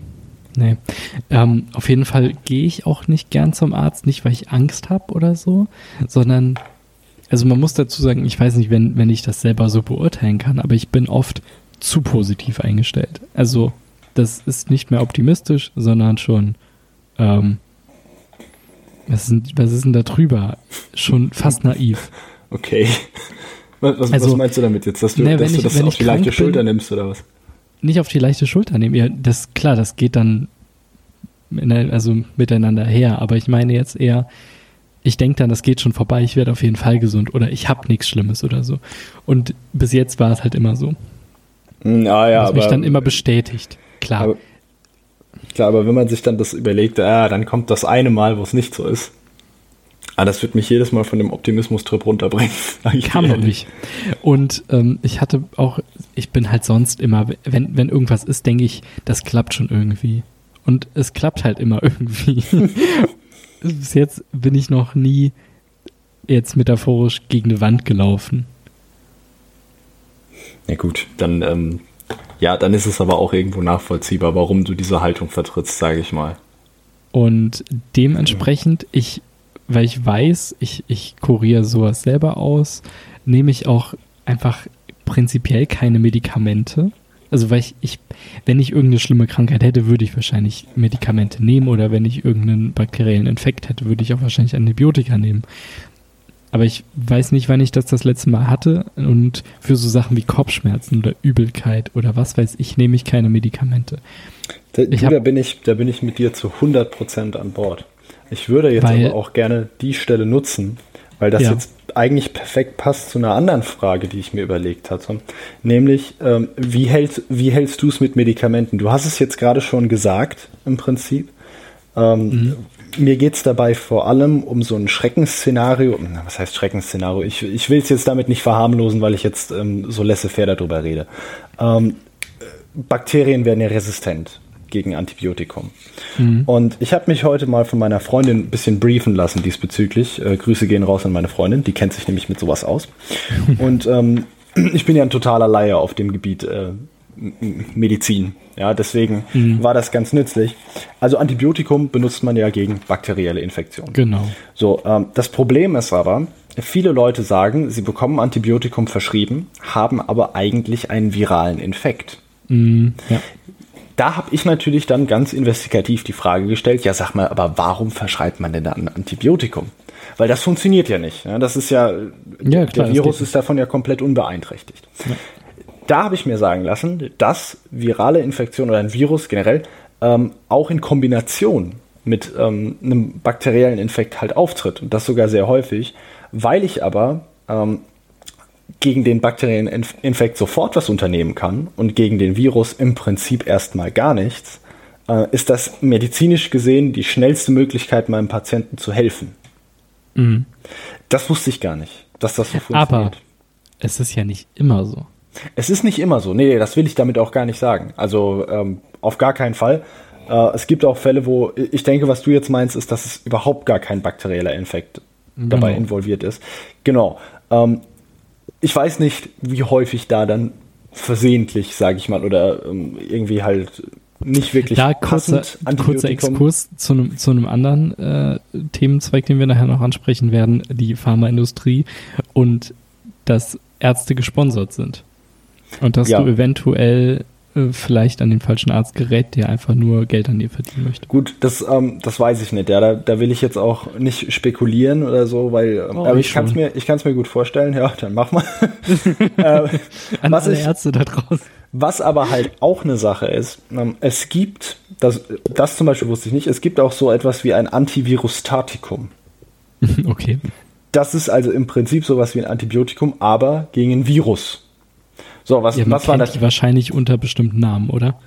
auf jeden Fall gehe ich auch nicht gern zum Arzt, nicht weil ich Angst habe oder so, sondern, also man muss dazu sagen, ich weiß nicht, wenn ich das selber so beurteilen kann, aber ich bin oft zu positiv eingestellt. Also das ist nicht mehr optimistisch, sondern schon, was ist denn da drüber? Schon fast naiv. Okay. Was meinst du damit jetzt? Dass du das auf die leichte Schulter nimmst oder was? Nicht auf die leichte Schulter nehmen. Ja, das geht dann miteinander her. Aber ich meine jetzt eher, ich denke dann, das geht schon vorbei, ich werde auf jeden Fall gesund oder ich habe nichts Schlimmes oder so. Und bis jetzt war es halt immer so. Was mich dann immer bestätigt. Klar. Aber wenn man sich dann das überlegt, dann kommt das eine Mal, wo es nicht so ist. Das wird mich jedes Mal von dem Optimismus-Trip runterbringen. Kann man nicht. Und ich bin halt sonst immer, wenn irgendwas ist, denke ich, das klappt schon irgendwie. Und es klappt halt immer irgendwie. Bis jetzt bin ich noch nie jetzt metaphorisch gegen eine Wand gelaufen. Ja gut, dann ist es aber auch irgendwo nachvollziehbar, warum du diese Haltung vertrittst, sage ich mal. Und dementsprechend, weil ich weiß, ich kuriere sowas selber aus, nehme ich auch einfach prinzipiell keine Medikamente. Also weil wenn ich irgendeine schlimme Krankheit hätte, würde ich wahrscheinlich Medikamente nehmen, oder wenn ich irgendeinen bakteriellen Infekt hätte, würde ich auch wahrscheinlich Antibiotika nehmen. Aber ich weiß nicht, wann ich das letzte Mal hatte, und für so Sachen wie Kopfschmerzen oder Übelkeit oder was weiß ich, nehme ich keine Medikamente. Da bin ich mit dir zu 100% an Bord. Ich würde jetzt aber auch gerne die Stelle nutzen, weil das jetzt eigentlich perfekt passt zu einer anderen Frage, die ich mir überlegt hatte. Nämlich, wie hältst du es mit Medikamenten? Du hast es jetzt gerade schon gesagt, im Prinzip. Mir geht es dabei vor allem um so ein Schreckensszenario. Was heißt Schreckensszenario? Ich will es jetzt damit nicht verharmlosen, weil ich jetzt so laissez-faire darüber rede. Bakterien werden ja resistent gegen Antibiotikum. Und ich habe mich heute mal von meiner Freundin ein bisschen briefen lassen diesbezüglich. Grüße gehen raus an meine Freundin, die kennt sich nämlich mit sowas aus. Und ich bin ja ein totaler Laie auf dem Gebiet Medizin. Ja, deswegen war das ganz nützlich. Also Antibiotikum benutzt man ja gegen bakterielle Infektionen. Genau. So, das Problem ist aber, viele Leute sagen, sie bekommen Antibiotikum verschrieben, haben aber eigentlich einen viralen Infekt. Ja. Da habe ich natürlich dann ganz investigativ die Frage gestellt, ja sag mal, aber warum verschreibt man denn da ein Antibiotikum? Weil das funktioniert ja nicht. Ja, das ist ja, klar, der Virus ist davon ja komplett unbeeinträchtigt. Ja. Da habe ich mir sagen lassen, dass virale Infektion oder ein Virus generell auch in Kombination mit einem bakteriellen Infekt halt auftritt. Und das sogar sehr häufig. Weil ich aber gegen den bakteriellen Infekt sofort was unternehmen kann und gegen den Virus im Prinzip erstmal gar nichts, ist das medizinisch gesehen die schnellste Möglichkeit, meinem Patienten zu helfen. Das wusste ich gar nicht, dass das so funktioniert. Aber es ist ja nicht immer so. Es ist nicht immer so. Nee, das will ich damit auch gar nicht sagen. Also auf gar keinen Fall. Es gibt auch Fälle, wo ich denke, was du jetzt meinst, ist, dass es überhaupt gar kein bakterieller Infekt dabei involviert ist. Genau. Ich weiß nicht, wie häufig da dann versehentlich, sage ich mal, oder irgendwie halt nicht wirklich da kurzer Exkurs zu einem anderen Themenzweig, den wir nachher noch ansprechen werden, die Pharmaindustrie, und dass Ärzte gesponsert sind. Und dass du eventuell vielleicht an den falschen Arzt gerät, der einfach nur Geld an dir verdienen möchte. Gut, das weiß ich nicht. Ja, da will ich jetzt auch nicht spekulieren oder so, weil aber ich kann es mir gut vorstellen. Ja, dann mach mal. An alle Ärzte da draußen. Was aber halt auch eine Sache ist, es gibt, das zum Beispiel wusste ich nicht, es gibt auch so etwas wie ein Antivirustatikum. Okay. Das ist also im Prinzip sowas wie ein Antibiotikum, aber gegen ein Virus. So, was war das? Die wahrscheinlich unter bestimmten Namen, oder?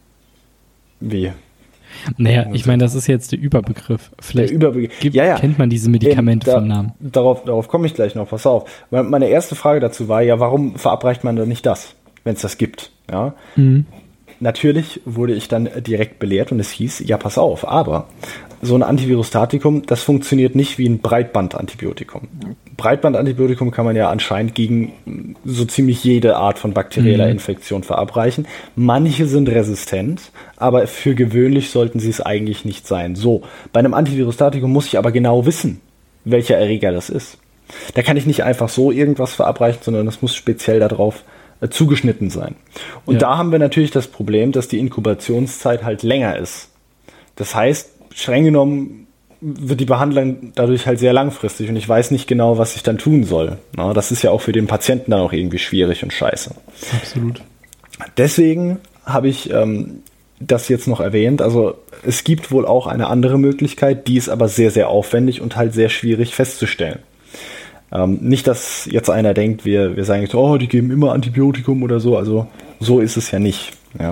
Wie? Naja, ich meine, das ist jetzt der Überbegriff. Vielleicht kennt man diese Medikamente vom Namen. Darauf komme ich gleich noch, pass auf. Meine erste Frage dazu war, ja, warum verabreicht man dann nicht das, wenn es das gibt? Ja. Natürlich wurde ich dann direkt belehrt und es hieß, ja, pass auf, aber so ein Antivirustatikum, das funktioniert nicht wie ein Breitbandantibiotikum. Breitbandantibiotikum kann man ja anscheinend gegen so ziemlich jede Art von bakterieller Infektion verabreichen. Manche sind resistent, aber für gewöhnlich sollten sie es eigentlich nicht sein. So, bei einem Antivirustatikum muss ich aber genau wissen, welcher Erreger das ist. Da kann ich nicht einfach so irgendwas verabreichen, sondern das muss speziell darauf zugeschnitten sein. Und da haben wir natürlich das Problem, dass die Inkubationszeit halt länger ist. Das heißt, streng genommen wird die Behandlung dadurch halt sehr langfristig und ich weiß nicht genau, was ich dann tun soll. Na, das ist ja auch für den Patienten dann auch irgendwie schwierig und scheiße. Absolut. Deswegen habe ich das jetzt noch erwähnt. Also es gibt wohl auch eine andere Möglichkeit, die ist aber sehr, sehr aufwendig und halt sehr schwierig festzustellen. Nicht, dass jetzt einer denkt, wir sagen jetzt, oh, die geben immer Antibiotikum oder so. Also so ist es ja nicht. Ja.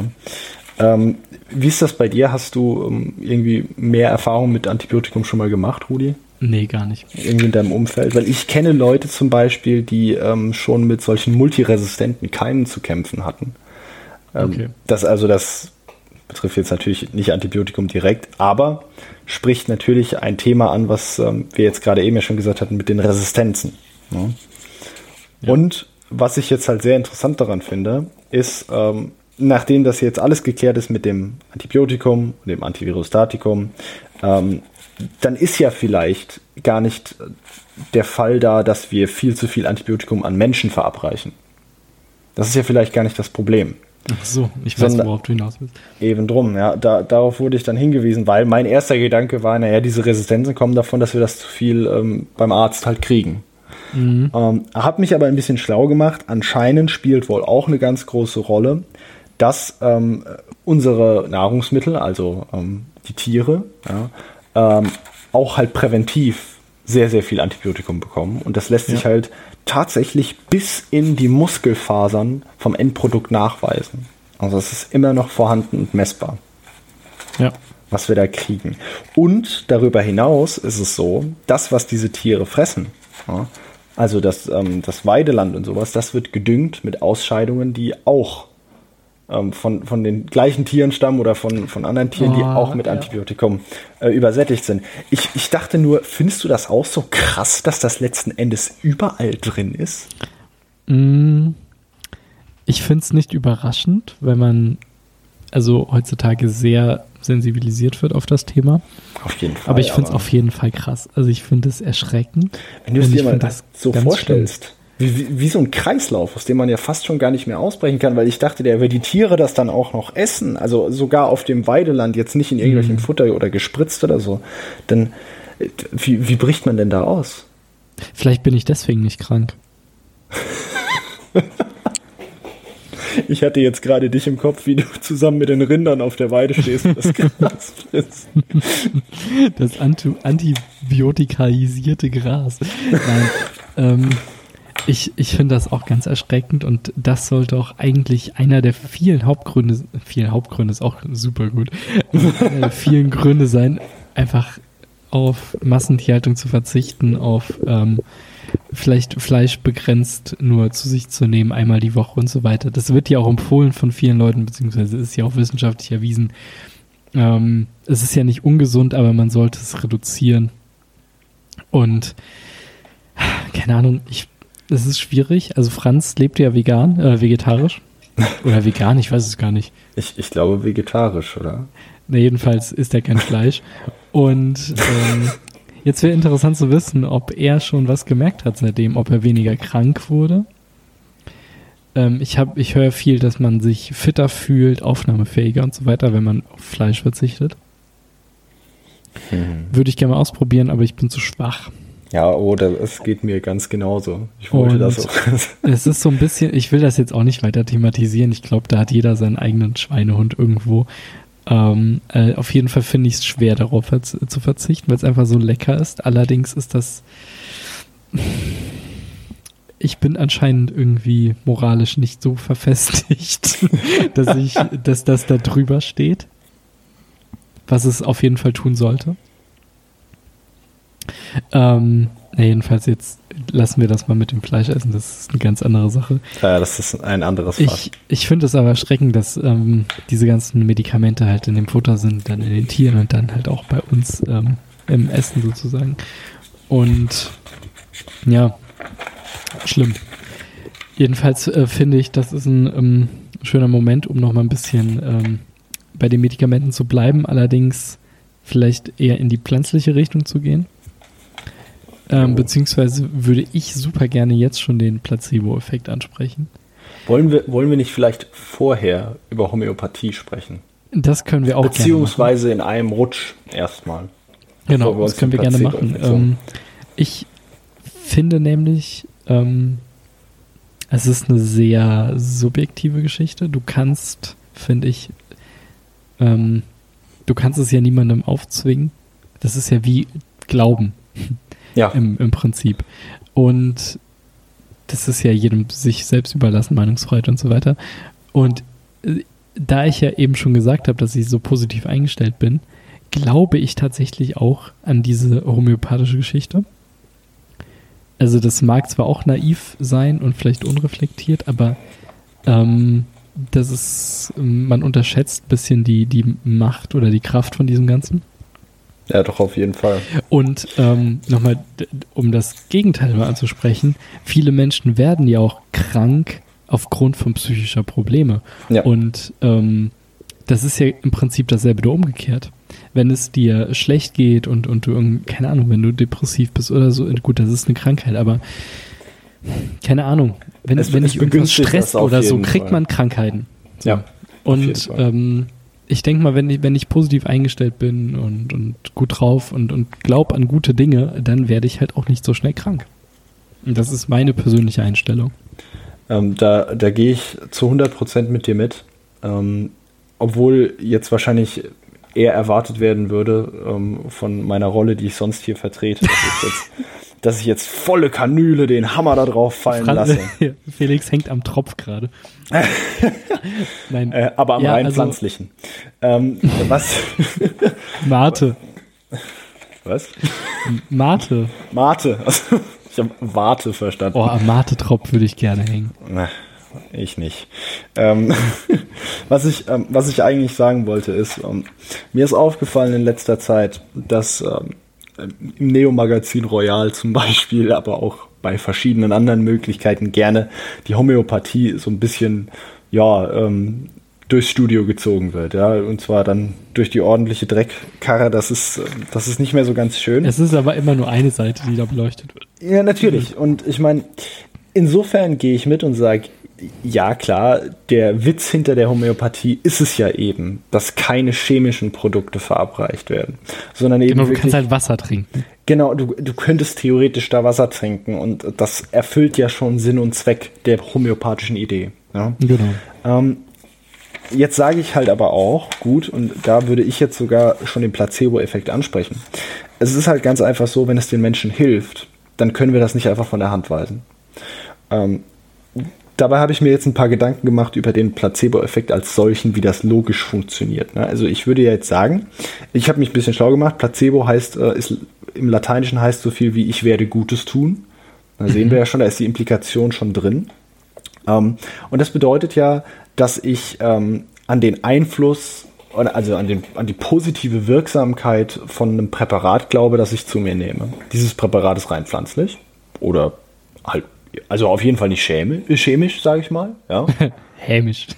Wie ist das bei dir? Hast du irgendwie mehr Erfahrung mit Antibiotikum schon mal gemacht, Rudi? Nee, gar nicht. Irgendwie in deinem Umfeld? Weil ich kenne Leute zum Beispiel, die schon mit solchen multiresistenten Keimen zu kämpfen hatten. Okay. Das betrifft jetzt natürlich nicht Antibiotikum direkt, aber spricht natürlich ein Thema an, was wir jetzt gerade eben ja schon gesagt hatten, mit den Resistenzen. Ne? Ja. Und was ich jetzt halt sehr interessant daran finde, ist, nachdem das jetzt alles geklärt ist mit dem Antibiotikum, dem Antivirustatikum, dann ist ja vielleicht gar nicht der Fall da, dass wir viel zu viel Antibiotikum an Menschen verabreichen. Das ist ja vielleicht gar nicht das Problem. Ach so, ich weiß, worauf du hinaus willst. Eben drum, ja. Darauf wurde ich dann hingewiesen, weil mein erster Gedanke war, naja, diese Resistenzen kommen davon, dass wir das zu viel beim Arzt halt kriegen. Hab mich aber ein bisschen schlau gemacht. Anscheinend spielt wohl auch eine ganz große Rolle, dass unsere Nahrungsmittel, also die Tiere, auch halt präventiv sehr, sehr viel Antibiotikum bekommen. Und das lässt sich halt tatsächlich bis in die Muskelfasern vom Endprodukt nachweisen. Also es ist immer noch vorhanden und messbar, was wir da kriegen. Und darüber hinaus ist es so, das, was diese Tiere fressen, also das Weideland und sowas, das wird gedüngt mit Ausscheidungen, die auch von den gleichen Tieren stammen oder von anderen Tieren, die auch mit Antibiotikum übersättigt sind. Ich dachte nur, findest du das auch so krass, dass das letzten Endes überall drin ist? Ich finde es nicht überraschend, weil man also heutzutage sehr sensibilisiert wird auf das Thema. Auf jeden Fall. Aber ich finde es auf jeden Fall krass. Also ich finde es erschreckend. Wenn du es dir mal so vorstellst, wie so ein Kreislauf, aus dem man ja fast schon gar nicht mehr ausbrechen kann, weil ich dachte, wenn die Tiere das dann auch noch essen, also sogar auf dem Weideland, jetzt nicht in irgendwelchem Futter oder gespritzt oder so, dann wie bricht man denn da aus? Vielleicht bin ich deswegen nicht krank. Ich hatte jetzt gerade dich im Kopf, wie du zusammen mit den Rindern auf der Weide stehst und das Gras frisst. Das antibiotikaisierte Gras. Nein, ich finde das auch ganz erschreckend und das sollte auch eigentlich einer der vielen Hauptgründe ist auch super gut, einer der vielen Gründe sein, einfach auf Massentierhaltung zu verzichten, auf vielleicht Fleisch begrenzt nur zu sich zu nehmen, einmal die Woche und so weiter. Das wird ja auch empfohlen von vielen Leuten, beziehungsweise ist ja auch wissenschaftlich erwiesen. Es ist ja nicht ungesund, aber man sollte es reduzieren. Und keine Ahnung, das ist schwierig. Also Franz lebt ja vegetarisch. Oder vegan, ich weiß es gar nicht. Ich glaube vegetarisch, oder? Na, jedenfalls isst er kein Fleisch. Und jetzt wäre interessant zu wissen, ob er schon was gemerkt hat seitdem, ob er weniger krank wurde. Ich höre viel, dass man sich fitter fühlt, aufnahmefähiger und so weiter, wenn man auf Fleisch verzichtet. Würde ich gerne mal ausprobieren, aber ich bin zu schwach. Ja, es geht mir ganz genauso. Ich wollte das auch. Es ist so ein bisschen, ich will das jetzt auch nicht weiter thematisieren. Ich glaube, da hat jeder seinen eigenen Schweinehund irgendwo. Auf jeden Fall finde ich es schwer, darauf zu verzichten, weil es einfach so lecker ist. Allerdings ist das, ich bin anscheinend irgendwie moralisch nicht so verfestigt, dass das da drüber steht, was es auf jeden Fall tun sollte. Jedenfalls jetzt lassen wir das mal mit dem Fleisch essen, das ist eine ganz andere Sache. Ja, das ist ein anderes Fass. Ich finde es aber erschreckend, dass diese ganzen Medikamente halt in dem Futter sind, dann in den Tieren und dann halt auch bei uns im Essen sozusagen. Und ja, schlimm. Jedenfalls finde ich, das ist ein schöner Moment, um noch mal ein bisschen bei den Medikamenten zu bleiben, allerdings vielleicht eher in die pflanzliche Richtung zu gehen. Beziehungsweise würde ich super gerne jetzt schon den Placebo-Effekt ansprechen. Wollen wir nicht vielleicht vorher über Homöopathie sprechen? Das können wir auch gerne machen. Beziehungsweise in einem Rutsch erstmal. Genau, das können wir gerne machen. Ich finde nämlich, es ist eine sehr subjektive Geschichte. Du kannst, finde ich, du kannst es ja niemandem aufzwingen. Das ist ja wie Glauben. Ja. Im Prinzip. Und das ist ja jedem sich selbst überlassen, Meinungsfreiheit und so weiter. Und da ich ja eben schon gesagt habe, dass ich so positiv eingestellt bin, glaube ich tatsächlich auch an diese homöopathische Geschichte. Also das mag zwar auch naiv sein und vielleicht unreflektiert, aber das ist, man unterschätzt ein bisschen die Macht oder die Kraft von diesem Ganzen. Ja, doch, auf jeden Fall. Und nochmal, um das Gegenteil mal anzusprechen, viele Menschen werden ja auch krank aufgrund von psychischer Probleme. Ja. Und das ist ja im Prinzip dasselbe nur umgekehrt. Wenn es dir schlecht geht und du, keine Ahnung, wenn du depressiv bist oder so, gut, das ist eine Krankheit, aber keine Ahnung, wenn dich irgendwas stresst oder so, kriegt man Krankheiten. So. Ja. Und ich denke mal, wenn ich positiv eingestellt bin und gut drauf und glaube an gute Dinge, dann werde ich halt auch nicht so schnell krank. Und das ist meine persönliche Einstellung. Da gehe ich zu 100% mit dir mit. Obwohl jetzt wahrscheinlich eher erwartet werden würde von meiner Rolle, die ich sonst hier vertrete, dass ich jetzt volle Kanüle den Hammer da drauf fallen lasse. Felix hängt am Tropf gerade. Nein. Aber am rein pflanzlichen. Was? Mate. Was? Mate. Also, ich habe Warte verstanden. Oh, am Mate-Tropf würde ich gerne hängen. Na, ich nicht. Was ich eigentlich sagen wollte ist, mir ist aufgefallen in letzter Zeit, dass im Neo-Magazin Royal zum Beispiel, aber auch bei verschiedenen anderen Möglichkeiten gerne die Homöopathie so ein bisschen, durchs Studio gezogen wird, ja, und zwar dann durch die ordentliche Dreckkarre, das ist nicht mehr so ganz schön. Es ist aber immer nur eine Seite, die da beleuchtet wird. Ja, natürlich. Und ich meine, insofern gehe ich mit und sage, ja klar, der Witz hinter der Homöopathie ist es ja eben, dass keine chemischen Produkte verabreicht werden, sondern eben du kannst halt Wasser trinken. Genau, du könntest theoretisch da Wasser trinken und das erfüllt ja schon Sinn und Zweck der homöopathischen Idee. Ja? Genau. Jetzt sage ich halt aber auch, gut, und da würde ich jetzt sogar schon den Placebo-Effekt ansprechen. Es ist halt ganz einfach so, wenn es den Menschen hilft, dann können wir das nicht einfach von der Hand weisen. Dabei habe ich mir jetzt ein paar Gedanken gemacht über den Placebo-Effekt als solchen, wie das logisch funktioniert. Also ich würde ja jetzt sagen, ich habe mich ein bisschen schlau gemacht, Placebo heißt, im Lateinischen heißt so viel wie ich werde Gutes tun. Da sehen wir ja schon, da ist die Implikation schon drin. Und das bedeutet ja, dass ich an den Einfluss, also an die positive Wirksamkeit von einem Präparat glaube, das ich zu mir nehme. Dieses Präparat ist rein pflanzlich oder halt, also auf jeden Fall nicht chemisch, sage ich mal. Ja. Hämisch.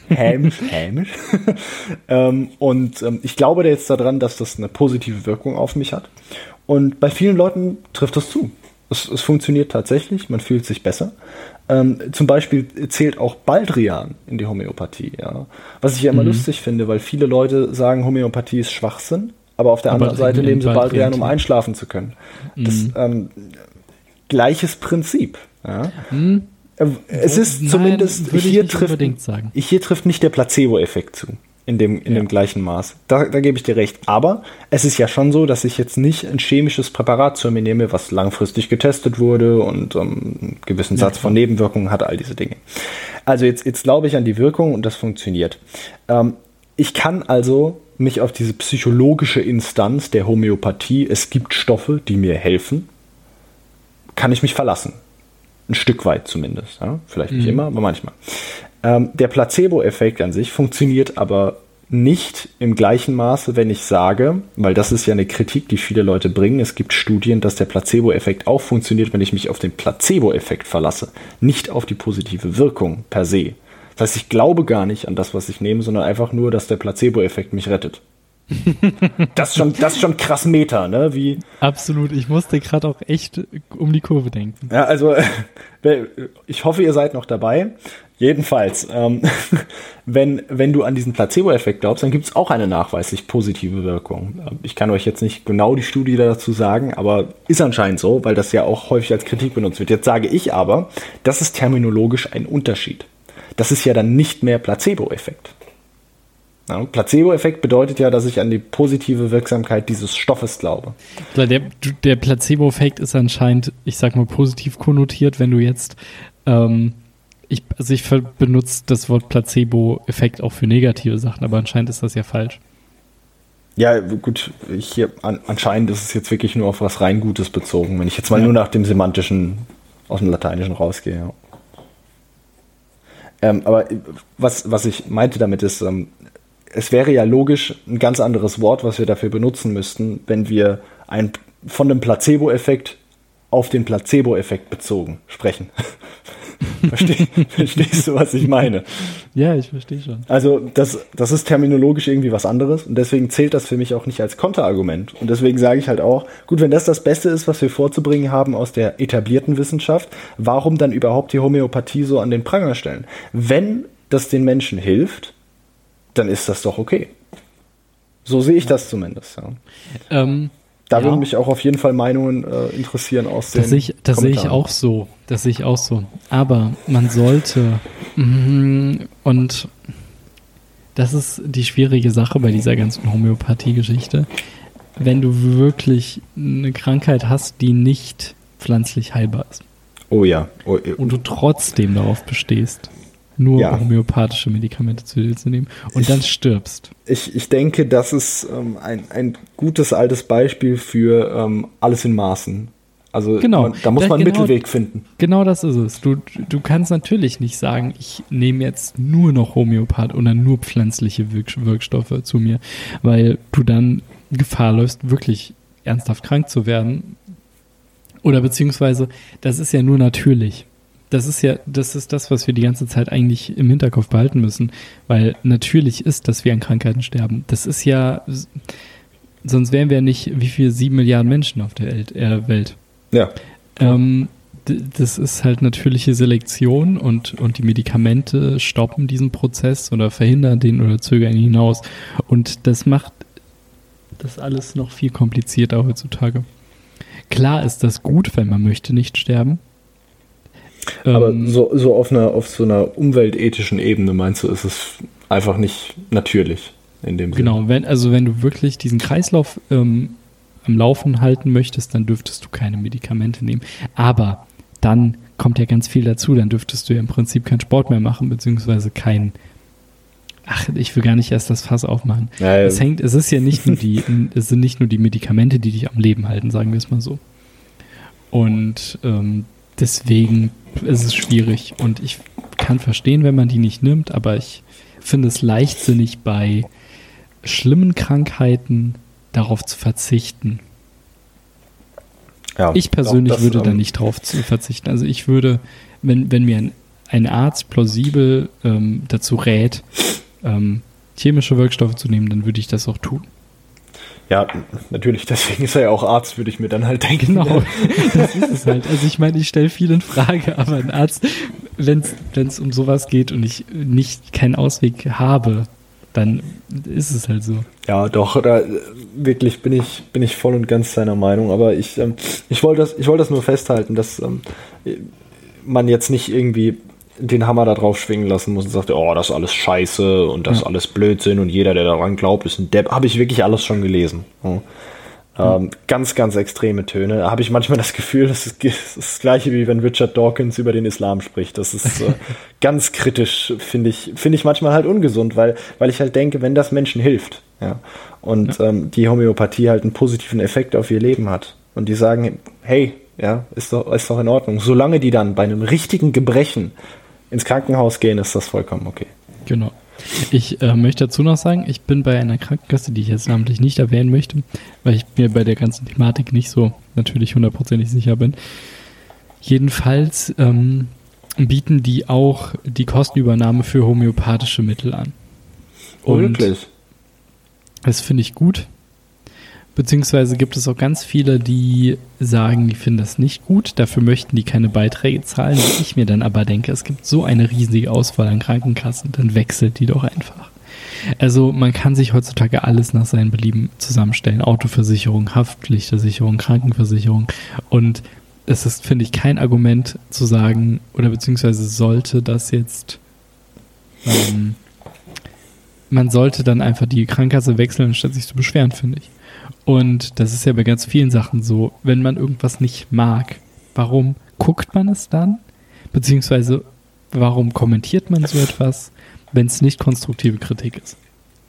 Und ich glaube da jetzt daran, dass das eine positive Wirkung auf mich hat. Und bei vielen Leuten trifft das zu. Es funktioniert tatsächlich, man fühlt sich besser. Zum Beispiel zählt auch Baldrian in die Homöopathie. Ja. Was ich ja immer lustig finde, weil viele Leute sagen, Homöopathie ist Schwachsinn, aber auf der anderen Seite nehmen sie Baldrian, um einschlafen zu können. Das gleiches Prinzip. Ja. Es ist zumindest, hier trifft nicht der Placebo-Effekt zu. In dem gleichen Maß. Da gebe ich dir recht. Aber es ist ja schon so, dass ich jetzt nicht ein chemisches Präparat zu mir nehme, was langfristig getestet wurde und einen gewissen Satz von Nebenwirkungen hat, all diese Dinge. Also jetzt glaube ich an die Wirkung und das funktioniert. Ich kann also mich auf diese psychologische Instanz der Homöopathie, es gibt Stoffe, die mir helfen, kann ich mich verlassen. Ein Stück weit zumindest. Ja? Vielleicht nicht immer, aber manchmal. Der Placebo-Effekt an sich funktioniert aber nicht im gleichen Maße, wenn ich sage, weil das ist ja eine Kritik, die viele Leute bringen, es gibt Studien, dass der Placebo-Effekt auch funktioniert, wenn ich mich auf den Placebo-Effekt verlasse, nicht auf die positive Wirkung per se. Das heißt, ich glaube gar nicht an das, was ich nehme, sondern einfach nur, dass der Placebo-Effekt mich rettet. Das ist schon krass Meta, ne? Wie absolut, ich musste gerade auch echt um die Kurve denken. Ja, also ich hoffe, ihr seid noch dabei. Jedenfalls, wenn du an diesen Placebo-Effekt glaubst, dann gibt es auch eine nachweislich positive Wirkung. Ich kann euch jetzt nicht genau die Studie dazu sagen, aber ist anscheinend so, weil das ja auch häufig als Kritik benutzt wird. Jetzt sage ich aber, das ist terminologisch ein Unterschied. Das ist ja dann nicht mehr Placebo-Effekt. Ja, Placebo-Effekt bedeutet ja, dass ich an die positive Wirksamkeit dieses Stoffes glaube. Der Placebo-Effekt ist anscheinend, ich sag mal, positiv konnotiert, wenn du jetzt, ich benutze das Wort Placebo-Effekt auch für negative Sachen, aber anscheinend ist das ja falsch. Ja, gut, anscheinend ist es jetzt wirklich nur auf was rein Gutes bezogen, wenn ich jetzt mal nur nach dem Semantischen aus dem Lateinischen rausgehe. Ja. Aber was ich meinte damit ist, es wäre ja logisch ein ganz anderes Wort, was wir dafür benutzen müssten, wenn wir von dem Placebo-Effekt auf den Placebo-Effekt bezogen sprechen. Verstehst du, was ich meine? Ja, ich verstehe schon. Also das ist terminologisch irgendwie was anderes und deswegen zählt das für mich auch nicht als Konterargument. Und deswegen sage ich halt auch, gut, wenn das Beste ist, was wir vorzubringen haben aus der etablierten Wissenschaft, warum dann überhaupt die Homöopathie so an den Pranger stellen? Wenn das den Menschen hilft, dann ist das doch okay. So sehe ich das zumindest. Ja. Da würden mich auch auf jeden Fall Meinungen interessieren aus den Kommentaren. Das sehe ich auch so. Aber man sollte, und das ist die schwierige Sache bei dieser ganzen Homöopathie-Geschichte, wenn du wirklich eine Krankheit hast, die nicht pflanzlich heilbar ist. Oh ja. Und du trotzdem darauf bestehst, nur homöopathische Medikamente zu dir zu nehmen und dann stirbst. Ich denke, das ist ein gutes altes Beispiel für alles in Maßen. Also da muss man einen Mittelweg finden. Genau das ist es. Du kannst natürlich nicht sagen, ich nehme jetzt nur noch Homöopath oder nur pflanzliche Wirkstoffe zu mir, weil du dann Gefahr läufst, wirklich ernsthaft krank zu werden. Oder beziehungsweise, das ist ja nur natürlich. Das ist das, was wir die ganze Zeit eigentlich im Hinterkopf behalten müssen, weil natürlich ist, dass wir an Krankheiten sterben. Das ist ja, sonst wären wir nicht, 7 Milliarden Menschen auf der Welt. Ja. Das ist halt natürliche Selektion und die Medikamente stoppen diesen Prozess oder verhindern den oder zögern ihn hinaus. Und das macht das alles noch viel komplizierter heutzutage. Klar ist das gut, wenn man möchte nicht sterben. Aber so auf so einer umweltethischen Ebene meinst du, ist es einfach nicht natürlich in dem Sinne? Genau, wenn du wirklich diesen Kreislauf am Laufen halten möchtest, dann dürftest du keine Medikamente nehmen. Aber dann kommt ja ganz viel dazu, dann dürftest du ja im Prinzip keinen Sport mehr machen, beziehungsweise ich will gar nicht erst das Fass aufmachen. Ja. Es sind nicht nur die Medikamente, die dich am Leben halten, sagen wir es mal so. Und deswegen ist es schwierig. Und ich kann verstehen, wenn man die nicht nimmt, aber ich finde es leichtsinnig, bei schlimmen Krankheiten darauf zu verzichten. Ja, ich persönlich würde da nicht drauf verzichten. Also ich würde, wenn mir ein Arzt plausibel dazu rät, chemische Wirkstoffe zu nehmen, dann würde ich das auch tun. Ja, natürlich, deswegen ist er ja auch Arzt, würde ich mir dann halt denken. Genau, das ist es halt. Also ich meine, ich stelle viel in Frage, aber ein Arzt, wenn es um sowas geht und ich keinen Ausweg habe, dann ist es halt so. Ja, doch, da wirklich bin ich voll und ganz seiner Meinung, aber ich wollte das nur festhalten, dass man jetzt nicht irgendwie den Hammer da drauf schwingen lassen muss und sagt, oh, das ist alles scheiße und das ist alles Blödsinn und jeder, der daran glaubt, ist ein Depp. Habe ich wirklich alles schon gelesen. Ganz, ganz extreme Töne. Da habe ich manchmal das Gefühl, das ist das Gleiche, wie wenn Richard Dawkins über den Islam spricht. Das ist ganz kritisch, finde ich manchmal halt ungesund, weil ich halt denke, wenn das Menschen hilft, ja, und die Homöopathie halt einen positiven Effekt auf ihr Leben hat und die sagen, hey, ja, ist doch in Ordnung. Solange die dann bei einem richtigen Gebrechen ins Krankenhaus gehen, ist das vollkommen okay. Genau. Ich möchte dazu noch sagen, ich bin bei einer Krankenkasse, die ich jetzt namentlich nicht erwähnen möchte, weil ich mir bei der ganzen Thematik nicht so natürlich 100% sicher bin. Jedenfalls bieten die auch die Kostenübernahme für homöopathische Mittel an. Und wirklich? Das finde ich gut. Beziehungsweise gibt es auch ganz viele, die sagen, die finden das nicht gut, dafür möchten die keine Beiträge zahlen. Wo ich mir dann aber denke, es gibt so eine riesige Auswahl an Krankenkassen, dann wechselt die doch einfach. Also man kann sich heutzutage alles nach seinem Belieben zusammenstellen. Autoversicherung, Haftpflichtversicherung, Krankenversicherung. Und es ist, finde ich, kein Argument zu sagen, oder beziehungsweise sollte das jetzt, man sollte dann einfach die Krankenkasse wechseln, anstatt sich zu beschweren, finde ich. Und das ist ja bei ganz vielen Sachen so, wenn man irgendwas nicht mag, warum guckt man es dann? Beziehungsweise warum kommentiert man so etwas, wenn es nicht konstruktive Kritik ist?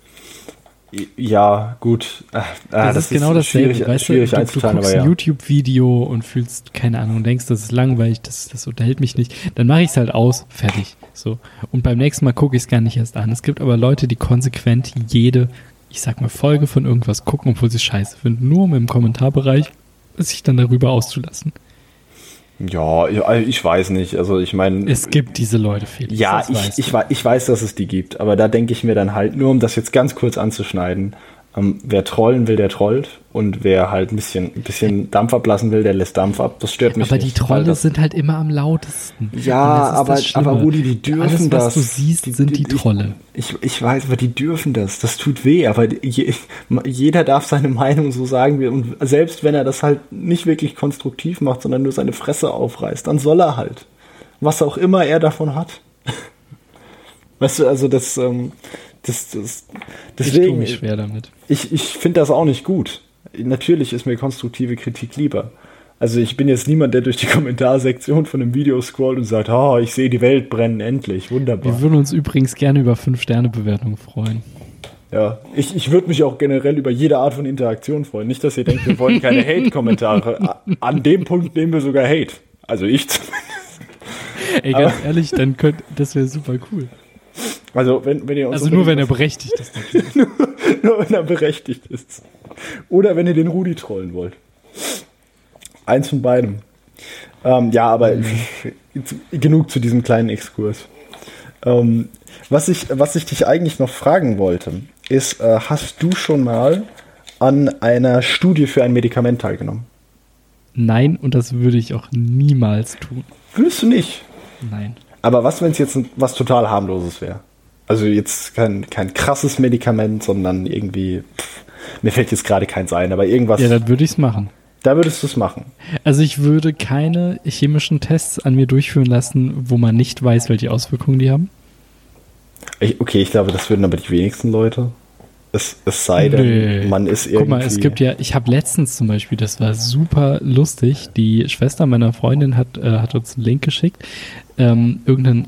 Ja, gut. Das ist genau dasselbe. Weißt du guckst ein YouTube-Video und fühlst, keine Ahnung, denkst, das ist langweilig, das unterhält mich nicht. Dann mache ich es halt aus, fertig. So. Und beim nächsten Mal gucke ich es gar nicht erst an. Es gibt aber Leute, die konsequent jede, ich sag mal, Folge von irgendwas gucken, obwohl sie es scheiße finden, nur um im Kommentarbereich sich dann darüber auszulassen. Ja, ich weiß nicht. Also ich meine, es gibt diese Leute, Felix. Ja, ich weiß, dass es die gibt. Aber da denke ich mir dann halt, nur um das jetzt ganz kurz anzuschneiden, Wer trollen will, der trollt. Und wer halt ein bisschen Dampf ablassen will, der lässt Dampf ab. Das stört mich nicht. Aber die Trolle sind halt immer am lautesten. Ja, aber Rudi, die dürfen alles, das. Was du siehst, sind die Trolle. Ich weiß, aber die dürfen das. Das tut weh. Aber jeder darf seine Meinung so sagen. Und selbst wenn er das halt nicht wirklich konstruktiv macht, sondern nur seine Fresse aufreißt, dann soll er halt. Was auch immer er davon hat. Weißt du, also deswegen, ich tue mich schwer damit. Ich finde das auch nicht gut. Natürlich ist mir konstruktive Kritik lieber. Also ich bin jetzt niemand, der durch die Kommentarsektion von einem Video scrollt und sagt, ich sehe die Welt brennen, endlich, wunderbar. Wir würden uns übrigens gerne über 5-Sterne-Bewertungen freuen. Ja, ich würde mich auch generell über jede Art von Interaktion freuen. Nicht, dass ihr denkt, wir wollen keine Hate-Kommentare. An dem Punkt nehmen wir sogar Hate. Also ich zumindest. Ey, ganz ehrlich, das wäre super cool. Also wenn ihr uns nur wenn er berechtigt ist. nur wenn er berechtigt ist. Oder wenn ihr den Rudi trollen wollt. Eins von beidem. Aber genug zu diesem kleinen Exkurs. Was ich dich eigentlich noch fragen wollte, ist, hast du schon mal an einer Studie für ein Medikament teilgenommen? Nein, und das würde ich auch niemals tun. Würdest du nicht? Nein. Aber was, wenn es jetzt was total harmloses wäre? Also jetzt kein krasses Medikament, sondern irgendwie, mir fällt jetzt gerade keins ein, aber irgendwas. Ja, dann würde ich es machen. Da würdest du es machen? Also ich würde keine chemischen Tests an mir durchführen lassen, wo man nicht weiß, welche Auswirkungen die haben. Ich glaube, das würden aber die wenigsten Leute. Es sei denn, man ist irgendwie... Guck mal, es gibt ja, ich habe letztens zum Beispiel, das war super lustig, die Schwester meiner Freundin hat uns einen Link geschickt, irgendein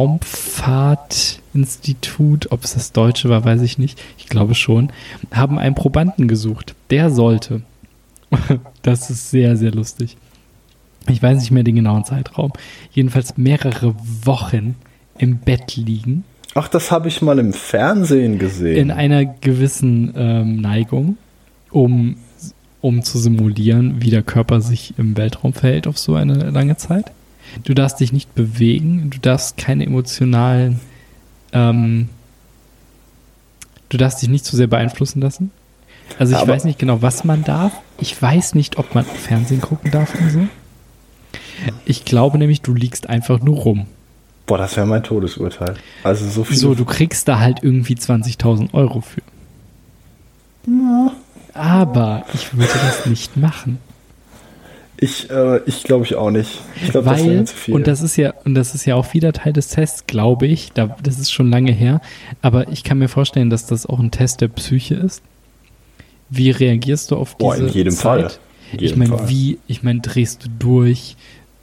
Raumfahrtinstitut, ob es das Deutsche war, weiß ich nicht, ich glaube schon, haben einen Probanden gesucht, der sollte, das ist sehr, sehr lustig, ich weiß nicht mehr den genauen Zeitraum, jedenfalls mehrere Wochen im Bett liegen. Ach, das habe ich mal im Fernsehen gesehen. In einer gewissen Neigung, um zu simulieren, wie der Körper sich im Weltraum verhält auf so eine lange Zeit. Du darfst dich nicht bewegen, du darfst keine emotionalen, du darfst dich nicht zu sehr beeinflussen lassen. Also ich weiß nicht genau, was man darf. Ich weiß nicht, ob man Fernsehen gucken darf und so. Ich glaube nämlich, du liegst einfach nur rum. Boah, das wäre mein Todesurteil. Also so viel. So, du kriegst da halt irgendwie 20.000 Euro für. Ja. Aber ich würde das nicht machen. Ich glaube ich auch nicht. Ich glaube, das wäre zu viel. Und das ist ja auch wieder Teil des Tests, glaube ich. Das ist schon lange her. Aber ich kann mir vorstellen, dass das auch ein Test der Psyche ist. Wie reagierst du auf diese in jedem Zeit? Fall. Ich meine, drehst du durch?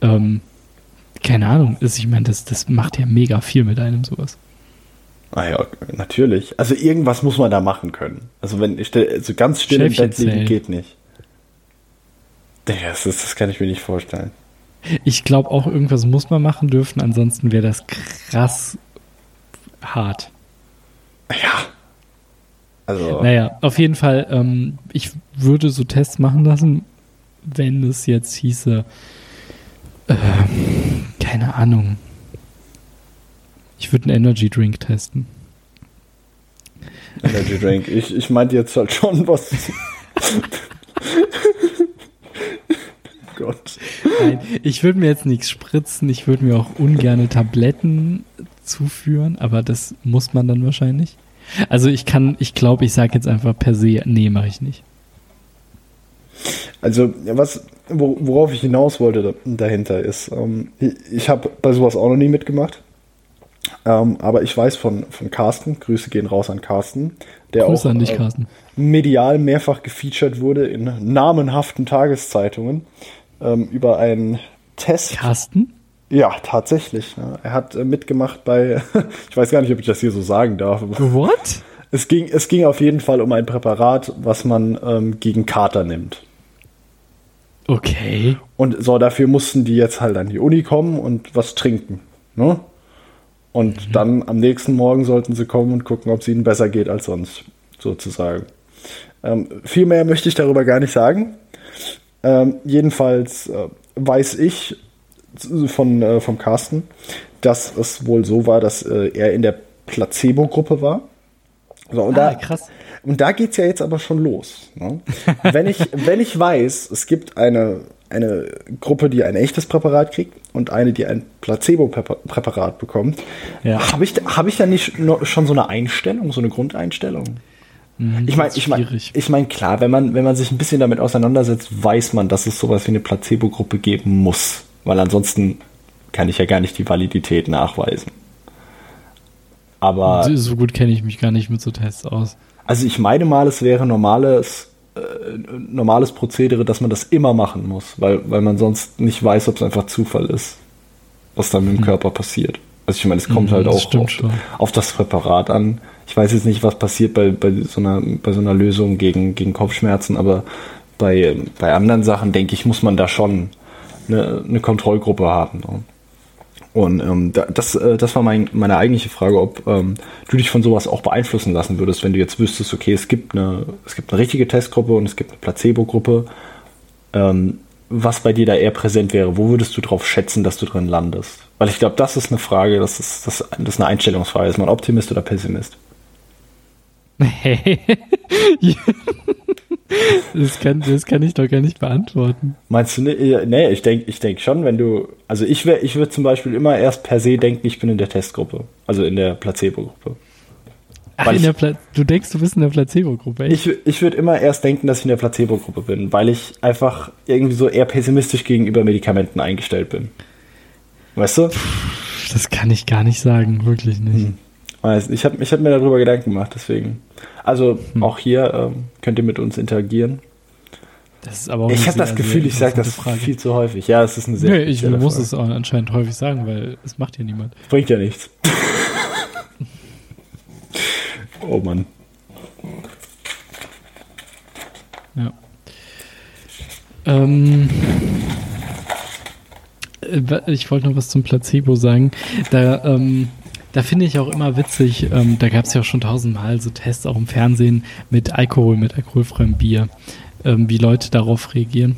Keine Ahnung. Ich meine, das macht ja mega viel mit einem sowas. Ah ja, natürlich. Also irgendwas muss man da machen können. Also also ganz still im Bett liegen geht nicht. Das kann ich mir nicht vorstellen. Ich glaube auch, irgendwas muss man machen dürfen, ansonsten wäre das krass hart. Ja. Also. Naja, auf jeden Fall, ich würde so Tests machen lassen, wenn es jetzt hieße, keine Ahnung. Ich würde einen Energy Drink testen. Energy Drink. Ich meinte jetzt halt schon was. Gott. Nein, ich würde mir jetzt nichts spritzen. Ich würde mir auch ungerne Tabletten zuführen, aber das muss man dann wahrscheinlich. Also ich glaube, ich sage jetzt einfach per se, nee, mache ich nicht. Also, worauf ich hinaus wollte dahinter ist, ich habe bei sowas auch noch nie mitgemacht, aber ich weiß von Carsten, Grüße gehen raus an Carsten, der Grüße auch an dich, Carsten. Medial mehrfach gefeatured wurde in namenhaften Tageszeitungen über einen Test. Carsten? Ja, tatsächlich. Ja. Er hat mitgemacht bei, ich weiß gar nicht, ob ich das hier so sagen darf. What? Es ging auf jeden Fall um ein Präparat, was man gegen Kater nimmt. Okay. Und so, dafür mussten die jetzt halt an die Uni kommen und was trinken. Ne? Und dann am nächsten Morgen sollten sie kommen und gucken, ob es ihnen besser geht als sonst, sozusagen. Viel mehr möchte ich darüber gar nicht sagen. Jedenfalls weiß ich vom Carsten, dass es wohl so war, dass er in der Placebo-Gruppe war. So, und da geht's ja jetzt aber schon los. Ne? Wenn ich weiß, es gibt eine Gruppe, die ein echtes Präparat kriegt und eine, die ein Placebo-Präparat bekommt, habe ich da nicht schon so eine Einstellung, so eine Grundeinstellung? Ich meine, klar, wenn man sich ein bisschen damit auseinandersetzt, weiß man, dass es sowas wie eine Placebo-Gruppe geben muss, weil ansonsten kann ich ja gar nicht die Validität nachweisen. Aber so gut kenne ich mich gar nicht mit so Tests aus. Also ich meine mal, es wäre normales Prozedere, dass man das immer machen muss, weil man sonst nicht weiß, ob es einfach Zufall ist, was dann mit dem Körper passiert. Also ich meine, es kommt halt auch auf das Präparat an. Ich weiß jetzt nicht, was passiert bei so einer Lösung gegen Kopfschmerzen, aber bei anderen Sachen, denke ich, muss man da schon eine Kontrollgruppe haben. Und das war meine eigentliche Frage, ob du dich von sowas auch beeinflussen lassen würdest, wenn du jetzt wüsstest, okay, es gibt eine richtige Testgruppe und es gibt eine Placebo-Gruppe. Was bei dir da eher präsent wäre? Wo würdest du drauf schätzen, dass du drin landest? Weil ich glaube, das ist eine Frage, das ist eine Einstellungsfrage. Ist man Optimist oder Pessimist? Das kann ich doch gar nicht beantworten. Meinst du, nee, ich denk schon, wenn du, also ich würde zum Beispiel immer erst per se denken, ich bin in der Testgruppe, also in der Placebo-Gruppe. Du denkst, du bist in der Placebo-Gruppe, echt? Ich würde immer erst denken, dass ich in der Placebo-Gruppe bin, weil ich einfach irgendwie so eher pessimistisch gegenüber Medikamenten eingestellt bin. Weißt du? Das kann ich gar nicht sagen, wirklich nicht. Ich hab mir darüber Gedanken gemacht, deswegen. Also auch hier könnt ihr mit uns interagieren. Das ist aber auch ich habe das Gefühl, ich sage das viel zu häufig. Ja, es ist eine sehr ich muss es auch anscheinend häufig sagen, weil es macht ja niemand. Bringt ja nichts. Oh Mann. Ja. Ich wollte noch was zum Placebo sagen. Da finde ich auch immer witzig, da gab es ja auch schon 1000-mal so Tests auch im Fernsehen mit alkoholfreiem Bier, wie Leute darauf reagieren.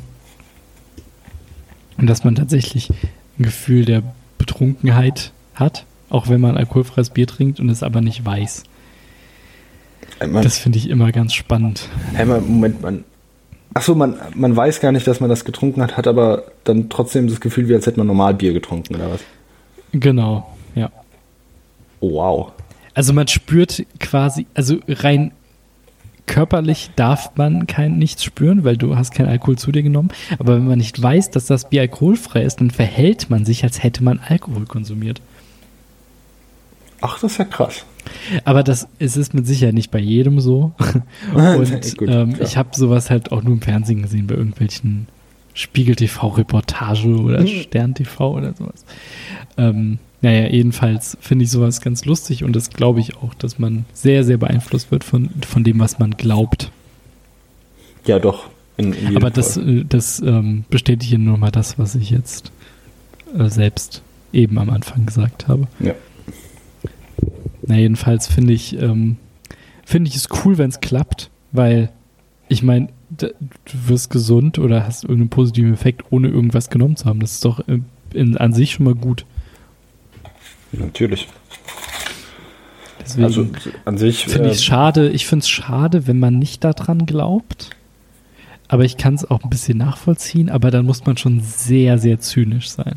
Und dass man tatsächlich ein Gefühl der Betrunkenheit hat, auch wenn man alkoholfreies Bier trinkt und es aber nicht weiß. Das finde ich immer ganz spannend. Moment, man weiß gar nicht, dass man das getrunken hat aber dann trotzdem das Gefühl, wie als hätte man normal Bier getrunken, oder was? Genau, ja. Oh, wow. Also man spürt quasi, also rein körperlich darf man nichts spüren, weil du hast keinen Alkohol zu dir genommen. Aber wenn man nicht weiß, dass das Bier alkoholfrei ist, dann verhält man sich, als hätte man Alkohol konsumiert. Ach, das ist ja krass. Aber es ist mit Sicherheit nicht bei jedem so. Und gut, ich habe sowas halt auch nur im Fernsehen gesehen, bei irgendwelchen Spiegel-TV-Reportage oder Stern-TV oder sowas. Naja, jedenfalls finde ich sowas ganz lustig und das glaube ich auch, dass man sehr, sehr beeinflusst wird von dem, was man glaubt. Ja, doch. In jedem Aber Fall. das bestätigt nur mal das, was ich jetzt selbst eben am Anfang gesagt habe. Ja. Na, jedenfalls finde ich es cool, wenn es klappt, weil ich meine, du wirst gesund oder hast irgendeinen positiven Effekt, ohne irgendwas genommen zu haben. Das ist doch an sich schon mal gut. Natürlich. Deswegen also an sich finde ich es schade, wenn man nicht daran glaubt. Aber ich kann es auch ein bisschen nachvollziehen, aber dann muss man schon sehr, sehr zynisch sein.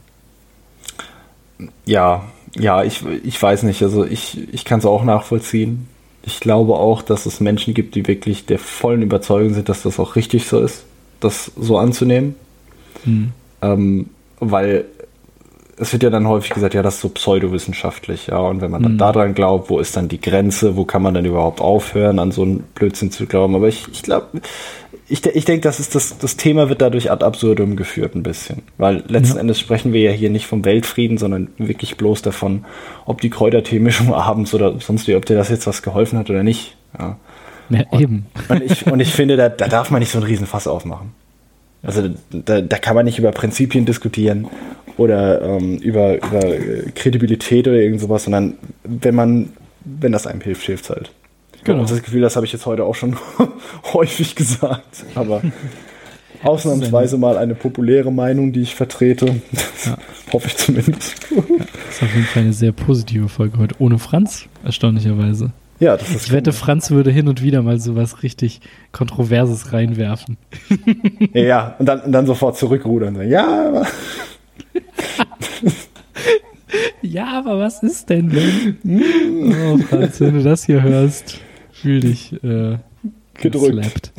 Ja, ich weiß nicht. Also ich kann es auch nachvollziehen. Ich glaube auch, dass es Menschen gibt, die wirklich der vollen Überzeugung sind, dass das auch richtig so ist, das so anzunehmen. Weil es wird ja dann häufig gesagt, ja, das ist so pseudowissenschaftlich, ja, und wenn man dann daran glaubt, wo ist dann die Grenze, wo kann man dann überhaupt aufhören, an so einen Blödsinn zu glauben, aber ich glaube, ich denke, das Thema wird dadurch ad absurdum geführt ein bisschen, weil letzten Endes sprechen wir ja hier nicht vom Weltfrieden, sondern wirklich bloß davon, ob die Kräutertee-Mischung abends oder sonst wie, ob dir das jetzt was geholfen hat oder nicht, ja. Ja, eben. Und ich finde, da darf man nicht so einen Riesen-Fass aufmachen. Also da kann man nicht über Prinzipien diskutieren oder über Kredibilität oder irgend sowas, sondern wenn das einem hilft, hilft es halt. Genau. Und das Gefühl, das habe ich jetzt heute auch schon häufig gesagt, aber ausnahmsweise mal eine populäre Meinung, die ich vertrete. Ja. Hoffe ich zumindest. Ja, das ist auf jeden Fall eine sehr positive Folge heute. Ohne Franz, erstaunlicherweise. Ja, das ist Ich wette, Franz würde hin und wieder mal sowas richtig Kontroverses reinwerfen. Ja, und dann sofort zurückrudern. Ja, aber Ja, aber was ist denn, oh, Franz, wenn du das hier hörst, fühl dich gedrückt.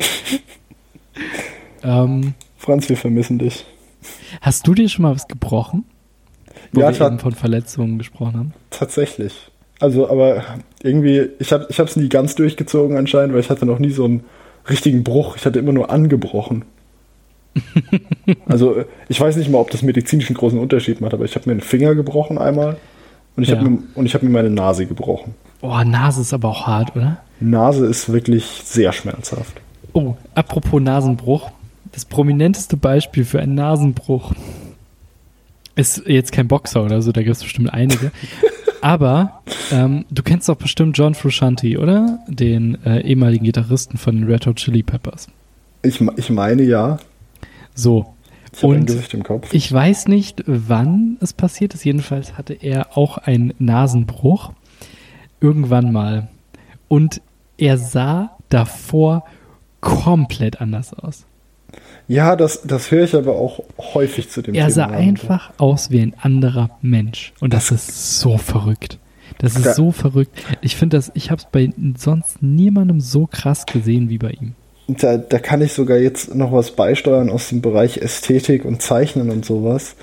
Franz, wir vermissen dich. Hast du dir schon mal was gebrochen? Wo Ja, wir eben von Verletzungen gesprochen haben. Tatsächlich. Also, aber irgendwie, ich hab's nie ganz durchgezogen anscheinend, weil ich hatte noch nie so einen richtigen Bruch. Ich hatte immer nur angebrochen. Also, ich weiß nicht mal, ob das medizinischen großen Unterschied macht, aber ich habe mir einen Finger gebrochen einmal und ich habe mir meine Nase gebrochen. Oh, Nase ist aber auch hart, oder? Nase ist wirklich sehr schmerzhaft. Oh, apropos Nasenbruch. Das prominenteste Beispiel für einen Nasenbruch ist jetzt kein Boxer oder so, da gibt es bestimmt einige. Aber du kennst doch bestimmt John Frusciante, oder? Den ehemaligen Gitarristen von den Red Hot Chili Peppers. Ich meine ja. So. Ich habe ein Gesicht im Kopf. Ich weiß nicht, wann es passiert ist. Jedenfalls hatte er auch einen Nasenbruch. Irgendwann mal. Und er sah davor komplett anders aus. Ja, das höre ich aber auch häufig zu dem Thema. Er sah einfach aus wie ein anderer Mensch. Und das ist so verrückt. Das ist so verrückt. Ich finde ich habe es bei sonst niemandem so krass gesehen wie bei ihm. Da kann ich sogar jetzt noch was beisteuern aus dem Bereich Ästhetik und Zeichnen und sowas.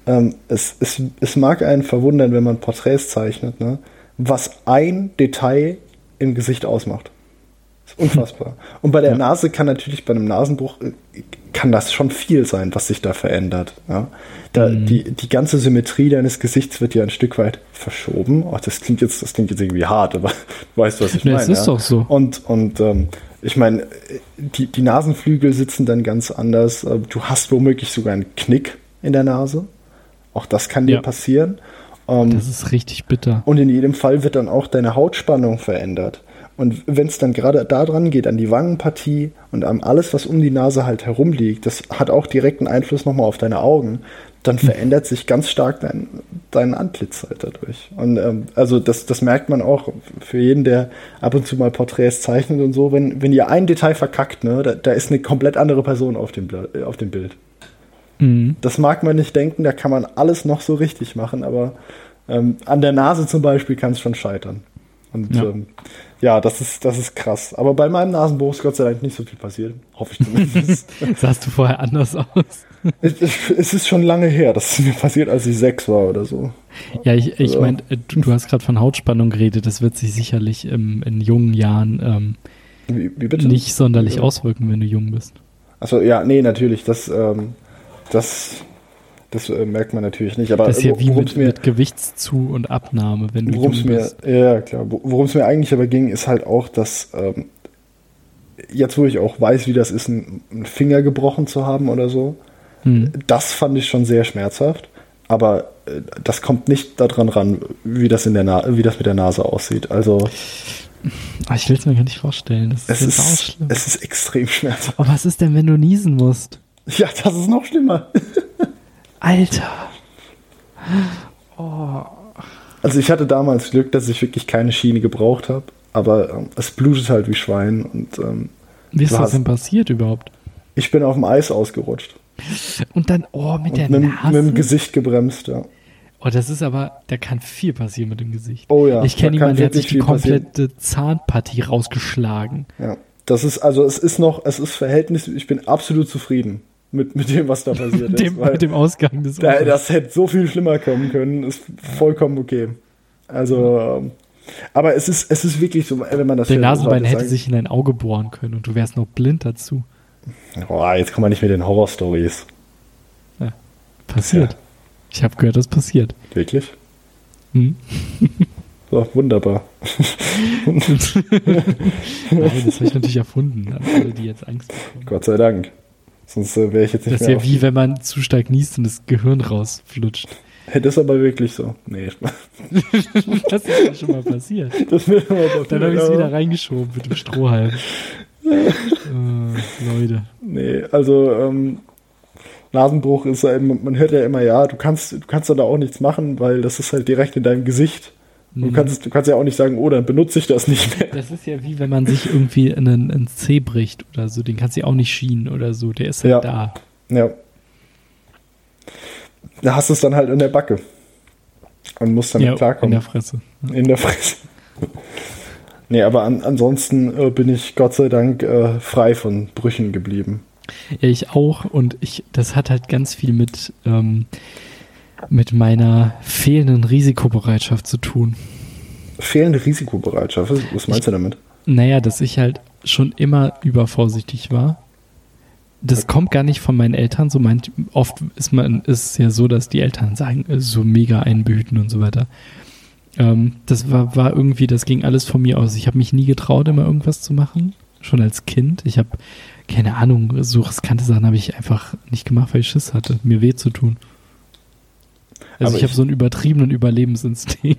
Es mag einen verwundern, wenn man Porträts zeichnet, ne? Was ein Detail im Gesicht ausmacht. Das ist unfassbar. Und bei der Nase kann natürlich bei einem Nasenbruch kann das schon viel sein, was sich da verändert. Ja? Die ganze Symmetrie deines Gesichts wird ja ein Stück weit verschoben. Oh, das klingt jetzt irgendwie hart, aber du weißt, was ich meine. Das ist doch so. Und ich meine, die Nasenflügel sitzen dann ganz anders. Du hast womöglich sogar einen Knick in der Nase. Auch das kann dir passieren. Das ist richtig bitter. Und in jedem Fall wird dann auch deine Hautspannung verändert. Und wenn es dann gerade da dran geht, an die Wangenpartie und an alles, was um die Nase halt herumliegt, das hat auch direkten Einfluss nochmal auf deine Augen, dann verändert sich ganz stark dein Antlitz halt dadurch. Und also das merkt man auch für jeden, der ab und zu mal Porträts zeichnet und so, wenn ihr ein Detail verkackt, ne, da ist eine komplett andere Person auf dem Bild. Mhm. Das mag man nicht denken, da kann man alles noch so richtig machen, aber an der Nase zum Beispiel kann es schon scheitern. Und das ist krass. Aber bei meinem Nasenbruch ist Gott sei Dank nicht so viel passiert. Hoffe ich zumindest. Sahst du vorher anders aus? Es ist schon lange her. Das ist mir passiert, als ich 6 war oder so. Ja, ich meine, du hast gerade von Hautspannung geredet. Das wird sich sicherlich in jungen Jahren wie bitte? nicht sonderlich auswirken, wenn du jung bist. Achso, ja, nee, natürlich. Das merkt man natürlich nicht. Aber das ist ja wie mit Gewichtszu- und Abnahme, wenn du jung bist. Ja, klar. Worum es mir eigentlich aber ging, ist halt auch, dass jetzt, wo ich auch weiß, wie das ist, einen Finger gebrochen zu haben oder so, das fand ich schon sehr schmerzhaft. Aber das kommt nicht daran ran, wie das mit der Nase aussieht. Also ich will es mir gar nicht vorstellen. Das ist auch schlimm. Es ist extrem schmerzhaft. Aber was ist denn, wenn du niesen musst? Ja, das ist noch schlimmer. Alter. Oh. Also ich hatte damals Glück, dass ich wirklich keine Schiene gebraucht habe, aber es blutet halt wie Schwein. Und, wie ist das denn passiert überhaupt? Ich bin auf dem Eis ausgerutscht. Und dann, mit der Nase? Mit dem Gesicht gebremst, ja. Oh, das ist aber, da kann viel passieren mit dem Gesicht. Oh ja. Ich kenne jemanden, der hat sich die komplette Zahnpartie rausgeschlagen. Ja, es ist verhältnismäßig, ich bin absolut zufrieden mit dem, was da passiert ist. Mit dem Ausgang des Das hätte so viel schlimmer kommen können, ist vollkommen okay. Also, aber es ist wirklich so, wenn man das der Nasenbein hätte sich in dein Auge bohren können und du wärst noch blind dazu. Oh, jetzt kommen wir nicht mit den Horror-Stories. Ja, passiert. Ja. Ich habe gehört, das passiert. Wirklich? So, wunderbar. Nein, das habe ich natürlich erfunden, an alle, die jetzt Angst bekommen. Gott sei Dank. Sonst wäre ich jetzt nicht mehr. Das ist ja wie, wenn man zu stark niest und das Gehirn rausflutscht. Hey, das ist aber wirklich so. Nee. Das ist ja schon mal passiert. Das wird immer passiert. Dann habe ich es wieder reingeschoben mit dem Strohhalm. Leute. Nee, also Nasenbruch ist, man hört ja immer, ja, du kannst da auch nichts machen, weil das ist halt direkt in deinem Gesicht. Du kannst ja auch nicht sagen, oh, dann benutze ich das nicht mehr. Das ist ja wie, wenn man sich irgendwie einen Zeh bricht oder so, den kannst du ja auch nicht schienen oder so, der ist halt da. Ja. Da hast du es dann halt in der Backe. Und musst damit klarkommen. In der Fresse. Ja. In der Fresse. Nee, aber ansonsten bin ich Gott sei Dank frei von Brüchen geblieben. Ja, ich auch. Und das hat halt ganz viel mit meiner fehlenden Risikobereitschaft zu tun. Fehlende Risikobereitschaft? Was meinst du damit? Naja, dass ich halt schon immer übervorsichtig war. Das kommt gar nicht von meinen Eltern. Oft ist es ja so, dass die Eltern sagen, so mega einbehüten und so weiter. Das war irgendwie, das ging alles von mir aus. Ich habe mich nie getraut, immer irgendwas zu machen. Schon als Kind. Ich habe, keine Ahnung, so riskante Sachen habe ich einfach nicht gemacht, weil ich Schiss hatte, mir weh zu tun. Also ich habe so einen übertriebenen Überlebensinstinkt.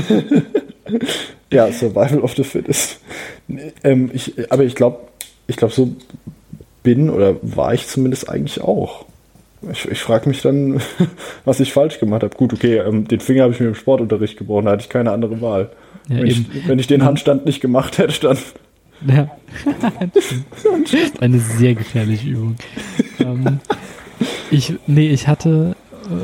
Ja, Survival of the Fittest. Aber ich glaube, so bin oder war ich zumindest eigentlich auch. Ich frage mich dann, was ich falsch gemacht habe. Gut, okay, den Finger habe ich mir im Sportunterricht gebrochen, da hatte ich keine andere Wahl. Ja, wenn ich den Handstand nicht gemacht hätte, dann... Ja, das ist eine sehr gefährliche Übung. Ich hatte...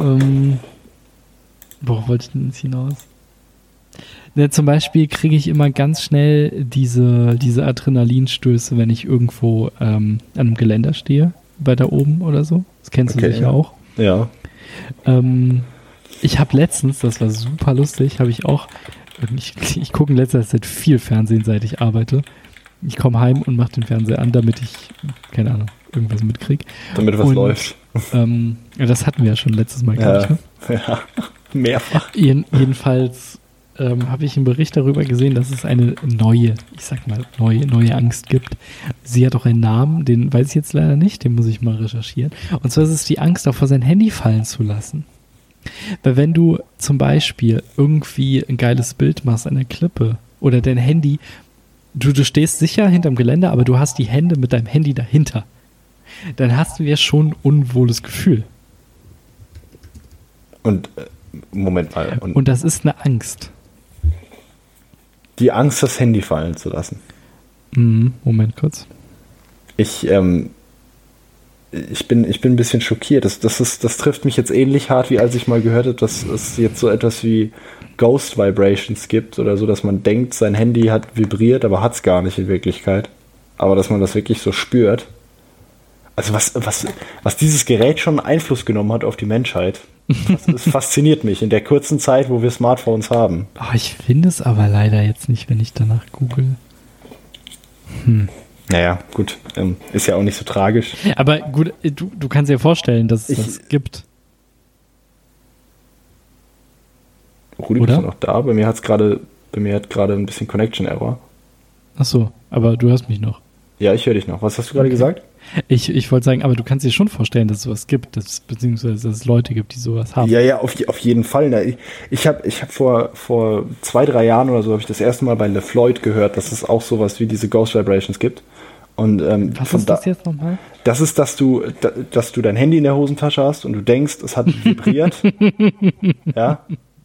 worauf wollte ich denn jetzt hinaus? Ja, zum Beispiel kriege ich immer ganz schnell diese Adrenalinstöße, wenn ich irgendwo an einem Geländer stehe, weiter oben oder so. Das kennst du sicher auch. Ja. Ich habe letztens, das war super lustig, habe ich auch, ich gucke in letzter Zeit viel Fernsehen, seit ich arbeite. Ich komme heim und mache den Fernseher an, damit ich, keine Ahnung, irgendwas mitkriege. Damit was läuft. Das hatten wir ja schon letztes Mal, glaube ich. Ne? Ja, mehrfach. Jedenfalls habe ich einen Bericht darüber gesehen, dass es eine neue Angst gibt. Sie hat auch einen Namen, den weiß ich jetzt leider nicht, den muss ich mal recherchieren. Und zwar ist es die Angst, auch vor sein Handy fallen zu lassen. Weil wenn du zum Beispiel irgendwie ein geiles Bild machst an der Klippe oder dein Handy, du stehst sicher hinterm Geländer, aber du hast die Hände mit deinem Handy dahinter, dann hast du ja schon ein unwohles Gefühl. Und Moment mal. Und das ist eine Angst. Die Angst, das Handy fallen zu lassen. Moment kurz. Ich bin ein bisschen schockiert. Das trifft mich jetzt ähnlich hart, wie als ich mal gehört habe, dass es jetzt so etwas wie Ghost Vibrations gibt oder so, dass man denkt, sein Handy hat vibriert, aber hat es gar nicht in Wirklichkeit. Aber dass man das wirklich so spürt. Also was dieses Gerät schon Einfluss genommen hat auf die Menschheit, das fasziniert mich in der kurzen Zeit, wo wir Smartphones haben. Oh, ich finde es aber leider jetzt nicht, wenn ich danach google. Naja, gut, ist ja auch nicht so tragisch. Aber gut, du kannst dir vorstellen, dass es das gibt. Rudi, bist du noch da? Bei mir hat gerade ein bisschen Connection Error. Ach so, aber du hörst mich noch. Ja, ich höre dich noch. Was hast du gerade gesagt? Ich wollte sagen, aber du kannst dir schon vorstellen, dass es sowas gibt, beziehungsweise dass es Leute gibt, die sowas haben. Ja, auf jeden Fall. Ich hab vor 2-3 Jahren oder so habe ich das erste Mal bei LeFloid gehört, dass es auch sowas wie diese Ghost Vibrations gibt. Und was ist das jetzt nochmal? Das ist, dass du dein Handy in der Hosentasche hast und du denkst, es hat vibriert. Ja.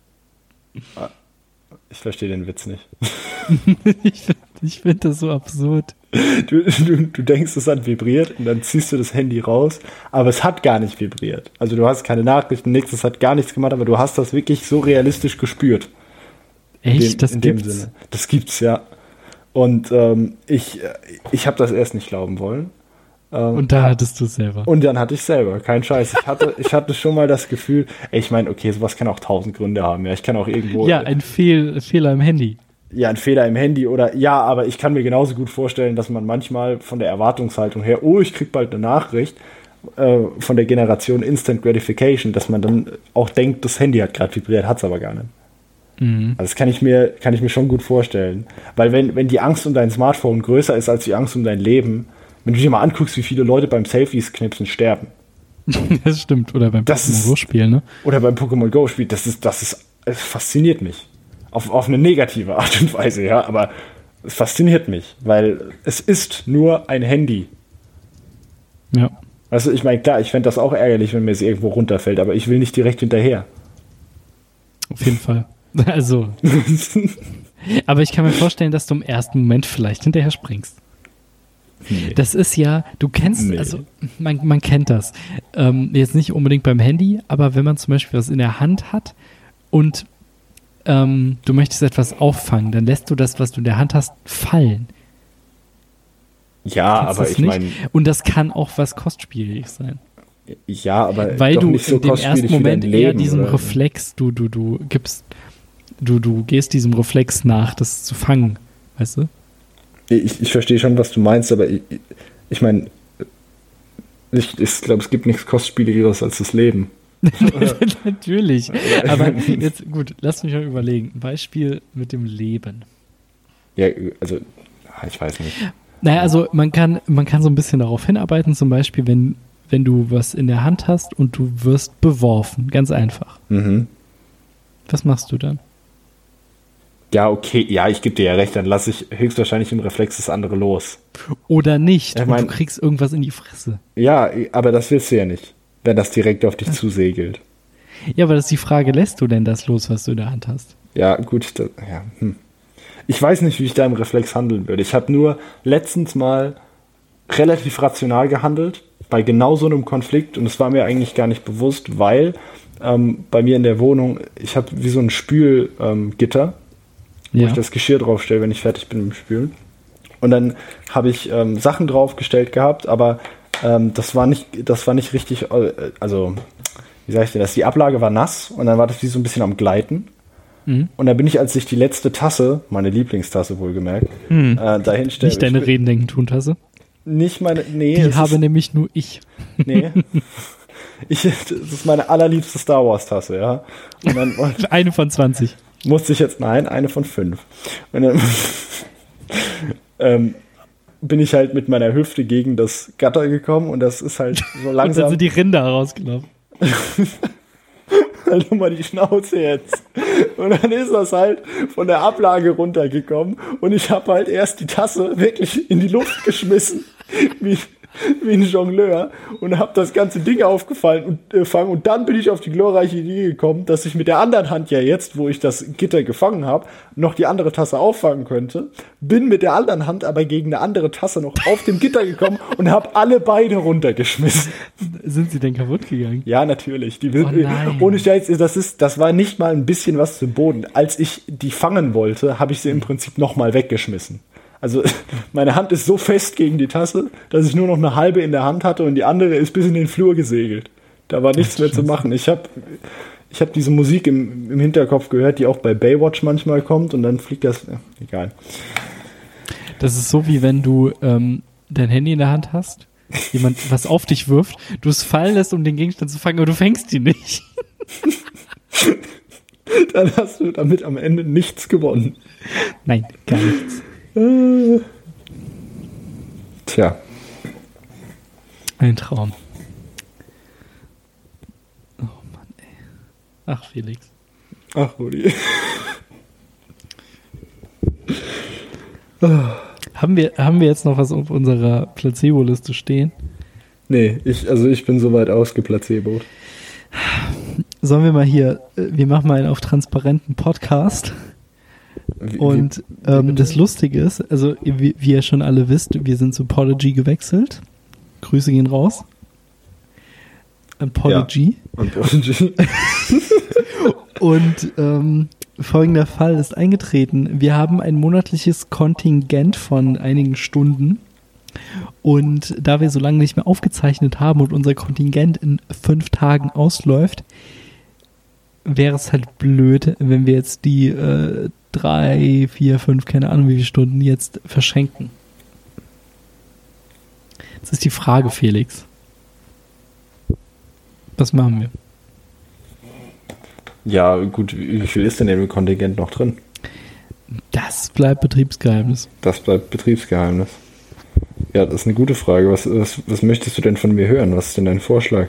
Ich verstehe den Witz nicht. Ich finde das so absurd. Du denkst, es hat vibriert und dann ziehst du das Handy raus, aber es hat gar nicht vibriert. Also du hast keine Nachrichten, nichts, es hat gar nichts gemacht, aber du hast das wirklich so realistisch gespürt. Echt? Das gibt's? In dem Sinne. Das gibt's, ja. Und ich habe das erst nicht glauben wollen. Und da hattest du es selber. Und dann hatte ich selber, kein Scheiß. Ich hatte schon mal das Gefühl, ich meine, okay, sowas kann auch 1000 Gründe haben. Ja, ich kann auch irgendwo... Ja, ein Fehler im Handy. Ja, ein Fehler im Handy oder... Ja, aber ich kann mir genauso gut vorstellen, dass man manchmal von der Erwartungshaltung her, oh, ich krieg bald eine Nachricht, von der Generation Instant Gratification, dass man dann auch denkt, das Handy hat gerade vibriert, hat's aber gar nicht. Also das kann ich mir schon gut vorstellen. Weil wenn die Angst um dein Smartphone größer ist als die Angst um dein Leben, wenn du dir mal anguckst, wie viele Leute beim Selfies-Knipsen sterben. Das stimmt. Oder beim Pokémon Go-Spiel, ne? Oder beim Pokémon Go-Spiel. Es fasziniert mich. Auf eine negative Art und Weise, ja. Aber es fasziniert mich, weil es ist nur ein Handy. Ja. Also ich meine, klar, ich fände das auch ärgerlich, wenn mir es irgendwo runterfällt, aber ich will nicht direkt hinterher. Auf jeden Fall. Also. Aber ich kann mir vorstellen, dass du im ersten Moment vielleicht hinterher springst. Nee. Das ist ja, du kennst, also man kennt das. Jetzt nicht unbedingt beim Handy, aber wenn man zum Beispiel was in der Hand hat und du möchtest etwas auffangen, dann lässt du das, was du in der Hand hast, fallen. Ja, aber ich meine... Und das kann auch was kostspieliges sein. Ja, aber weil doch du nicht so in dem ersten Moment Leben, eher diesem oder? Reflex, du gehst diesem Reflex nach, das zu fangen, weißt du? Ich verstehe schon, was du meinst, aber ich meine, ich glaube, es gibt nichts kostspieligeres als das Leben. Natürlich. Aber jetzt, gut, lass mich mal überlegen. Ein Beispiel mit dem Leben. Ja, also, ich weiß nicht. Naja, also man kann so ein bisschen darauf hinarbeiten, zum Beispiel, wenn du was in der Hand hast und du wirst beworfen, ganz einfach. Mhm. Was machst du dann? Ja, okay, ja, ich gebe dir ja recht, dann lasse ich höchstwahrscheinlich im Reflex das andere los. Oder nicht, und du kriegst irgendwas in die Fresse. Ja, aber das willst du ja nicht, wenn das direkt auf dich zusegelt. Ja, aber das ist die Frage, lässt du denn das los, was du in der Hand hast? Ja, gut, Ich weiß nicht, wie ich da im Reflex handeln würde. Ich habe nur letztens mal relativ rational gehandelt, bei genau so einem Konflikt, und es war mir eigentlich gar nicht bewusst, weil bei mir in der Wohnung, ich habe wie so ein Spülgitter, wo ich das Geschirr draufstelle, wenn ich fertig bin mit dem Spülen. Und dann habe ich Sachen draufgestellt gehabt, aber das war nicht richtig, also wie sage ich denn das? Die Ablage war nass und dann war das wie so ein bisschen am Gleiten. Mhm. Und da bin ich, als ich die letzte Tasse, meine Lieblingstasse wohlgemerkt, dahin stelle. Nicht deine Reden-Denken-Tun-Tasse? Nicht meine, nee. Die habe nämlich nur ich. Nee. Das ist meine allerliebste Star Wars-Tasse, ja. Und dann, eine von 20. Musste ich jetzt, nein, eine von 5. Und dann bin ich halt mit meiner Hüfte gegen das Gatter gekommen und das ist halt so langsam. Und dann sind die Rinder rausgelaufen. Halt mal die Schnauze jetzt. Und dann ist das halt von der Ablage runtergekommen und ich habe halt erst die Tasse wirklich in die Luft geschmissen, wie ein Jongleur, und habe das ganze Ding aufgefangen und dann bin ich auf die glorreiche Idee gekommen, dass ich mit der anderen Hand ja jetzt, wo ich das Gitter gefangen habe, noch die andere Tasse auffangen könnte. Bin mit der anderen Hand aber gegen eine andere Tasse noch auf dem Gitter gekommen und habe alle beide runtergeschmissen. Sind sie denn kaputt gegangen? Ja, natürlich. Ohne Scheiß, das war nicht mal ein bisschen was zum Boden. Als ich die fangen wollte, habe ich sie im Prinzip nochmal weggeschmissen. Also meine Hand ist so fest gegen die Tasse, dass ich nur noch eine halbe in der Hand hatte und die andere ist bis in den Flur gesegelt. Da war nichts mehr zu machen. Ich hab diese Musik im Hinterkopf gehört, die auch bei Baywatch manchmal kommt, und dann fliegt das. Egal. Das ist so, wie wenn du dein Handy in der Hand hast, jemand was auf dich wirft, du es fallen lässt, um den Gegenstand zu fangen, aber du fängst ihn nicht. Dann hast du damit am Ende nichts gewonnen. Nein, gar nichts. Tja. Ein Traum. Oh Mann, ey. Ach, Felix. Ach, Rudi. Haben wir jetzt noch was auf unserer Placebo-Liste stehen? Nee, ich bin soweit ausgeplacebot. Sollen wir mal hier, wir machen mal einen auf transparenten Podcast. Und das Lustige ist, also wie ihr schon alle wisst, wir sind zu Podigy gewechselt. Grüße gehen raus. An Podigy. Ja, an Podigy. Und folgender Fall ist eingetreten. Wir haben ein monatliches Kontingent von einigen Stunden. Und da wir so lange nicht mehr aufgezeichnet haben und unser Kontingent in 5 Tagen ausläuft, wäre es halt blöd, wenn wir jetzt die 3, 4, 5, keine Ahnung wie viele Stunden jetzt verschenken. Jetzt ist die Frage, Felix. Was machen wir? Ja, gut, wie viel ist denn im Kontingent noch drin? Das bleibt Betriebsgeheimnis. Das bleibt Betriebsgeheimnis. Ja, das ist eine gute Frage. Was möchtest du denn von mir hören? Was ist denn dein Vorschlag?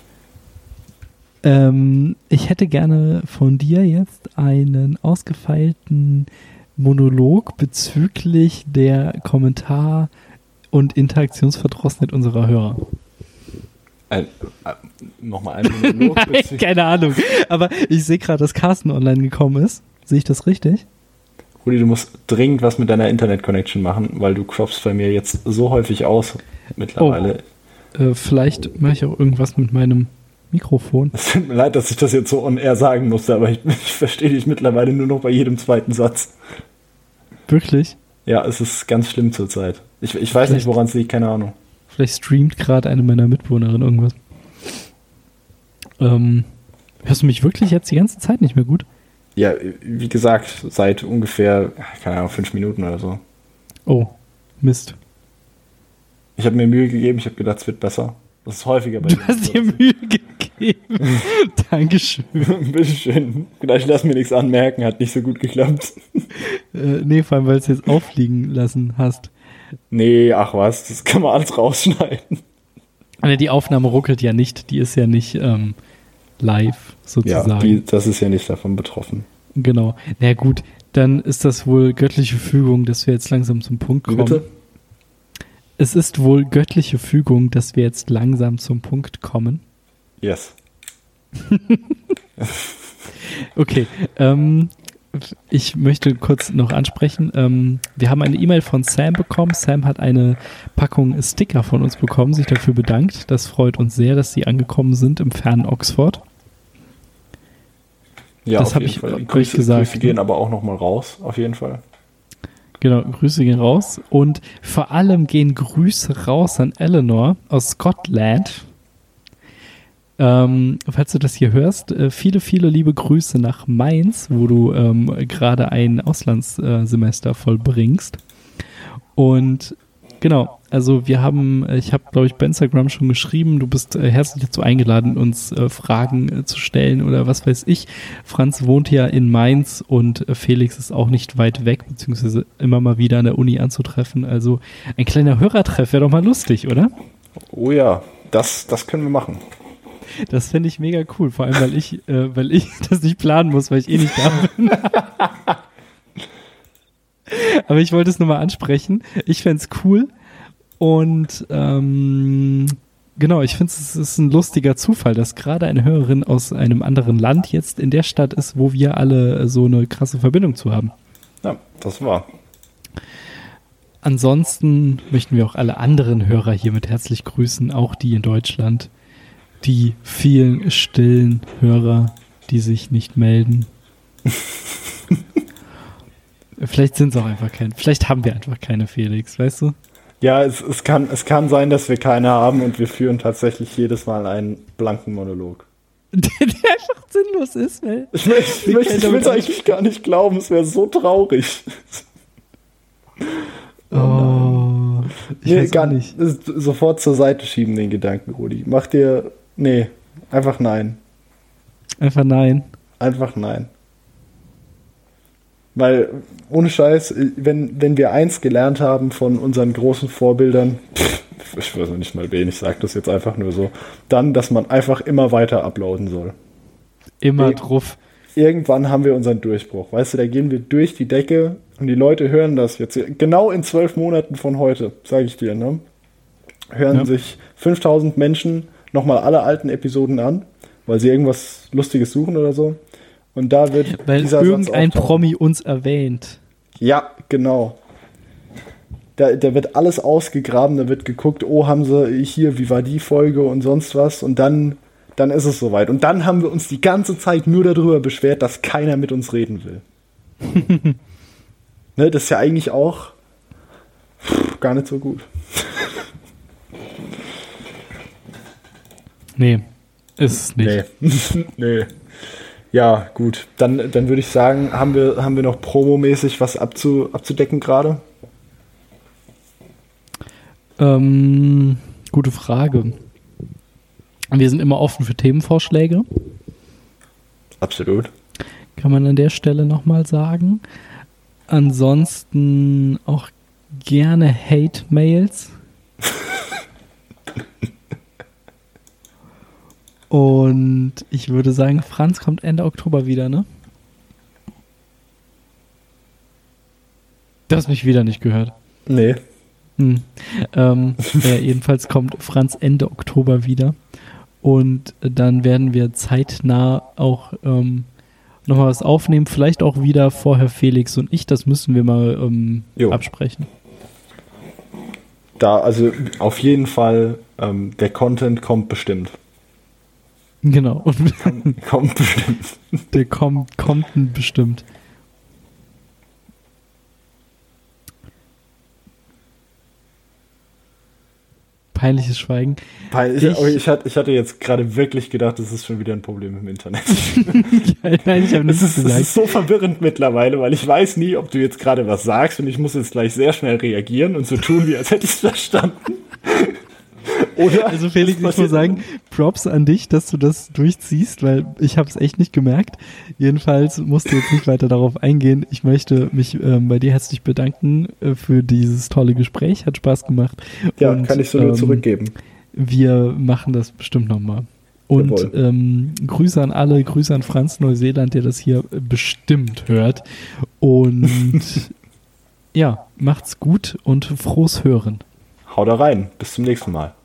Ich hätte gerne von dir jetzt einen ausgefeilten Monolog bezüglich der Kommentar- und Interaktionsverdrossenheit unserer Hörer. Nochmal ein Monolog? Nein, keine Ahnung. Aber ich sehe gerade, dass Carsten online gekommen ist. Sehe ich das richtig? Rudi, du musst dringend was mit deiner Internet-Connection machen, weil du croppst bei mir jetzt so häufig aus mittlerweile. Vielleicht mache ich auch irgendwas mit meinem Mikrofon. Es tut mir leid, dass ich das jetzt so on-air sagen musste, aber ich verstehe dich mittlerweile nur noch bei jedem zweiten Satz. Wirklich? Ja, es ist ganz schlimm zurzeit. Ich weiß nicht, woran es liegt, keine Ahnung. Vielleicht streamt gerade eine meiner Mitbewohnerinnen irgendwas. Hörst du mich wirklich jetzt die ganze Zeit nicht mehr gut? Ja, wie gesagt, seit ungefähr, keine Ahnung, 5 Minuten oder so. Oh, Mist. Ich habe mir Mühe gegeben, ich habe gedacht, es wird besser. Das ist häufiger bei dir. Du hast dir Mühe gegeben. Dankeschön. Bitteschön. Vielleicht lass mir nichts anmerken, hat nicht so gut geklappt. Nee, vor allem, weil du es jetzt auffliegen lassen hast. Nee, ach was, das kann man alles rausschneiden. Die Aufnahme ruckelt ja nicht, die ist ja nicht live sozusagen. Ja, das ist ja nicht davon betroffen. Genau. Na gut, dann ist das wohl göttliche Fügung, dass wir jetzt langsam zum Punkt kommen. Bitte? Es ist wohl göttliche Fügung, dass wir jetzt langsam zum Punkt kommen. Yes. Okay, ich möchte kurz noch ansprechen, wir haben eine E-Mail von Sam bekommen. Sam hat eine Packung Sticker von uns bekommen, sich dafür bedankt. Das freut uns sehr, dass sie angekommen sind im fernen Oxford. Ja, das habe ich euch gesagt. Grüße gehen aber auch nochmal raus, auf jeden Fall. Genau, Grüße gehen raus. Und vor allem gehen Grüße raus an Eleanor aus Scotland. Falls du das hier hörst, viele, viele liebe Grüße nach Mainz, wo du gerade ein Auslandssemester vollbringst. Und genau, also ich habe, glaube ich, bei Instagram schon geschrieben, du bist herzlich dazu eingeladen, uns Fragen zu stellen oder was weiß ich. Franz wohnt ja in Mainz und Felix ist auch nicht weit weg, beziehungsweise immer mal wieder an der Uni anzutreffen. Also ein kleiner Hörertreff wäre doch mal lustig, oder? Oh ja, das können wir machen. Das fände ich mega cool, vor allem, weil ich das nicht planen muss, weil ich eh nicht da bin. Aber ich wollte es nur mal ansprechen. Ich fände es cool und genau, ich finde es ist ein lustiger Zufall, dass gerade eine Hörerin aus einem anderen Land jetzt in der Stadt ist, wo wir alle so eine krasse Verbindung zu haben. Ja, das war. Ansonsten möchten wir auch alle anderen Hörer hiermit herzlich grüßen, auch die in Deutschland. Die vielen stillen Hörer, die sich nicht melden. Vielleicht sind es auch einfach keine. Vielleicht haben wir einfach keine, Felix, weißt du? Ja, es kann sein, dass wir keine haben und wir führen tatsächlich jedes Mal einen blanken Monolog. Der einfach sinnlos ist, weil Ich will es eigentlich gar nicht glauben, es wäre so traurig. Oh, ich weiß gar nicht. Sofort zur Seite schieben den Gedanken, Rudi. Nee, einfach nein. Einfach nein. Einfach nein. Weil, ohne Scheiß, wenn wir eins gelernt haben von unseren großen Vorbildern, ich weiß noch nicht mal wen, ich sage das jetzt einfach nur so, dann, dass man einfach immer weiter uploaden soll. Immer drauf. Irgendwann haben wir unseren Durchbruch. Weißt du, da gehen wir durch die Decke und die Leute hören das jetzt. Genau in 12 Monaten von heute, sage ich dir, ne? Hören sich 5000 Menschen nochmal alle alten Episoden an, weil sie irgendwas Lustiges suchen oder so. Und da wird weil dieser irgendein Satz Promi uns erwähnt. Ja, genau. Da wird alles ausgegraben, da wird geguckt, oh, haben sie hier, wie war die Folge und sonst was. Und dann ist es soweit. Und dann haben wir uns die ganze Zeit nur darüber beschwert, dass keiner mit uns reden will. Ne, das ist ja eigentlich auch gar nicht so gut. Nee, ist es nicht. Nee. Ja, gut. Dann würde ich sagen, haben wir noch promomäßig was abzudecken gerade? Gute Frage. Wir sind immer offen für Themenvorschläge. Absolut. Kann man an der Stelle nochmal sagen. Ansonsten auch gerne Hate-Mails. Und ich würde sagen, Franz kommt Ende Oktober wieder, ne? Du hast mich wieder nicht gehört. Nee. Jedenfalls kommt Franz Ende Oktober wieder. Und dann werden wir zeitnah auch nochmal was aufnehmen. Vielleicht auch wieder vorher Felix und ich. Das müssen wir mal absprechen. Da, also auf jeden Fall, der Content kommt bestimmt. Genau. Kommt bestimmt. Der kommt bestimmt. Peinliches Schweigen. Ich hatte jetzt gerade wirklich gedacht, das ist schon wieder ein Problem im Internet. Nein, ich habe nichts gesagt. Das ist so verwirrend mittlerweile, weil ich weiß nie, ob du jetzt gerade was sagst und ich muss jetzt gleich sehr schnell reagieren und so tun, wie als hätte ich es verstanden. Oder also Felix, ich muss sagen, Props an dich, dass du das durchziehst, weil ich habe es echt nicht gemerkt. Jedenfalls musst du jetzt nicht weiter darauf eingehen. Ich möchte mich bei dir herzlich bedanken für dieses tolle Gespräch. Hat Spaß gemacht. Ja, und, kann ich so nur zurückgeben. Wir machen das bestimmt nochmal. Und Grüße an alle, Grüße an Franz Neuseeland, der das hier bestimmt hört. Und ja, macht's gut und frohes Hören. Hau da rein. Bis zum nächsten Mal.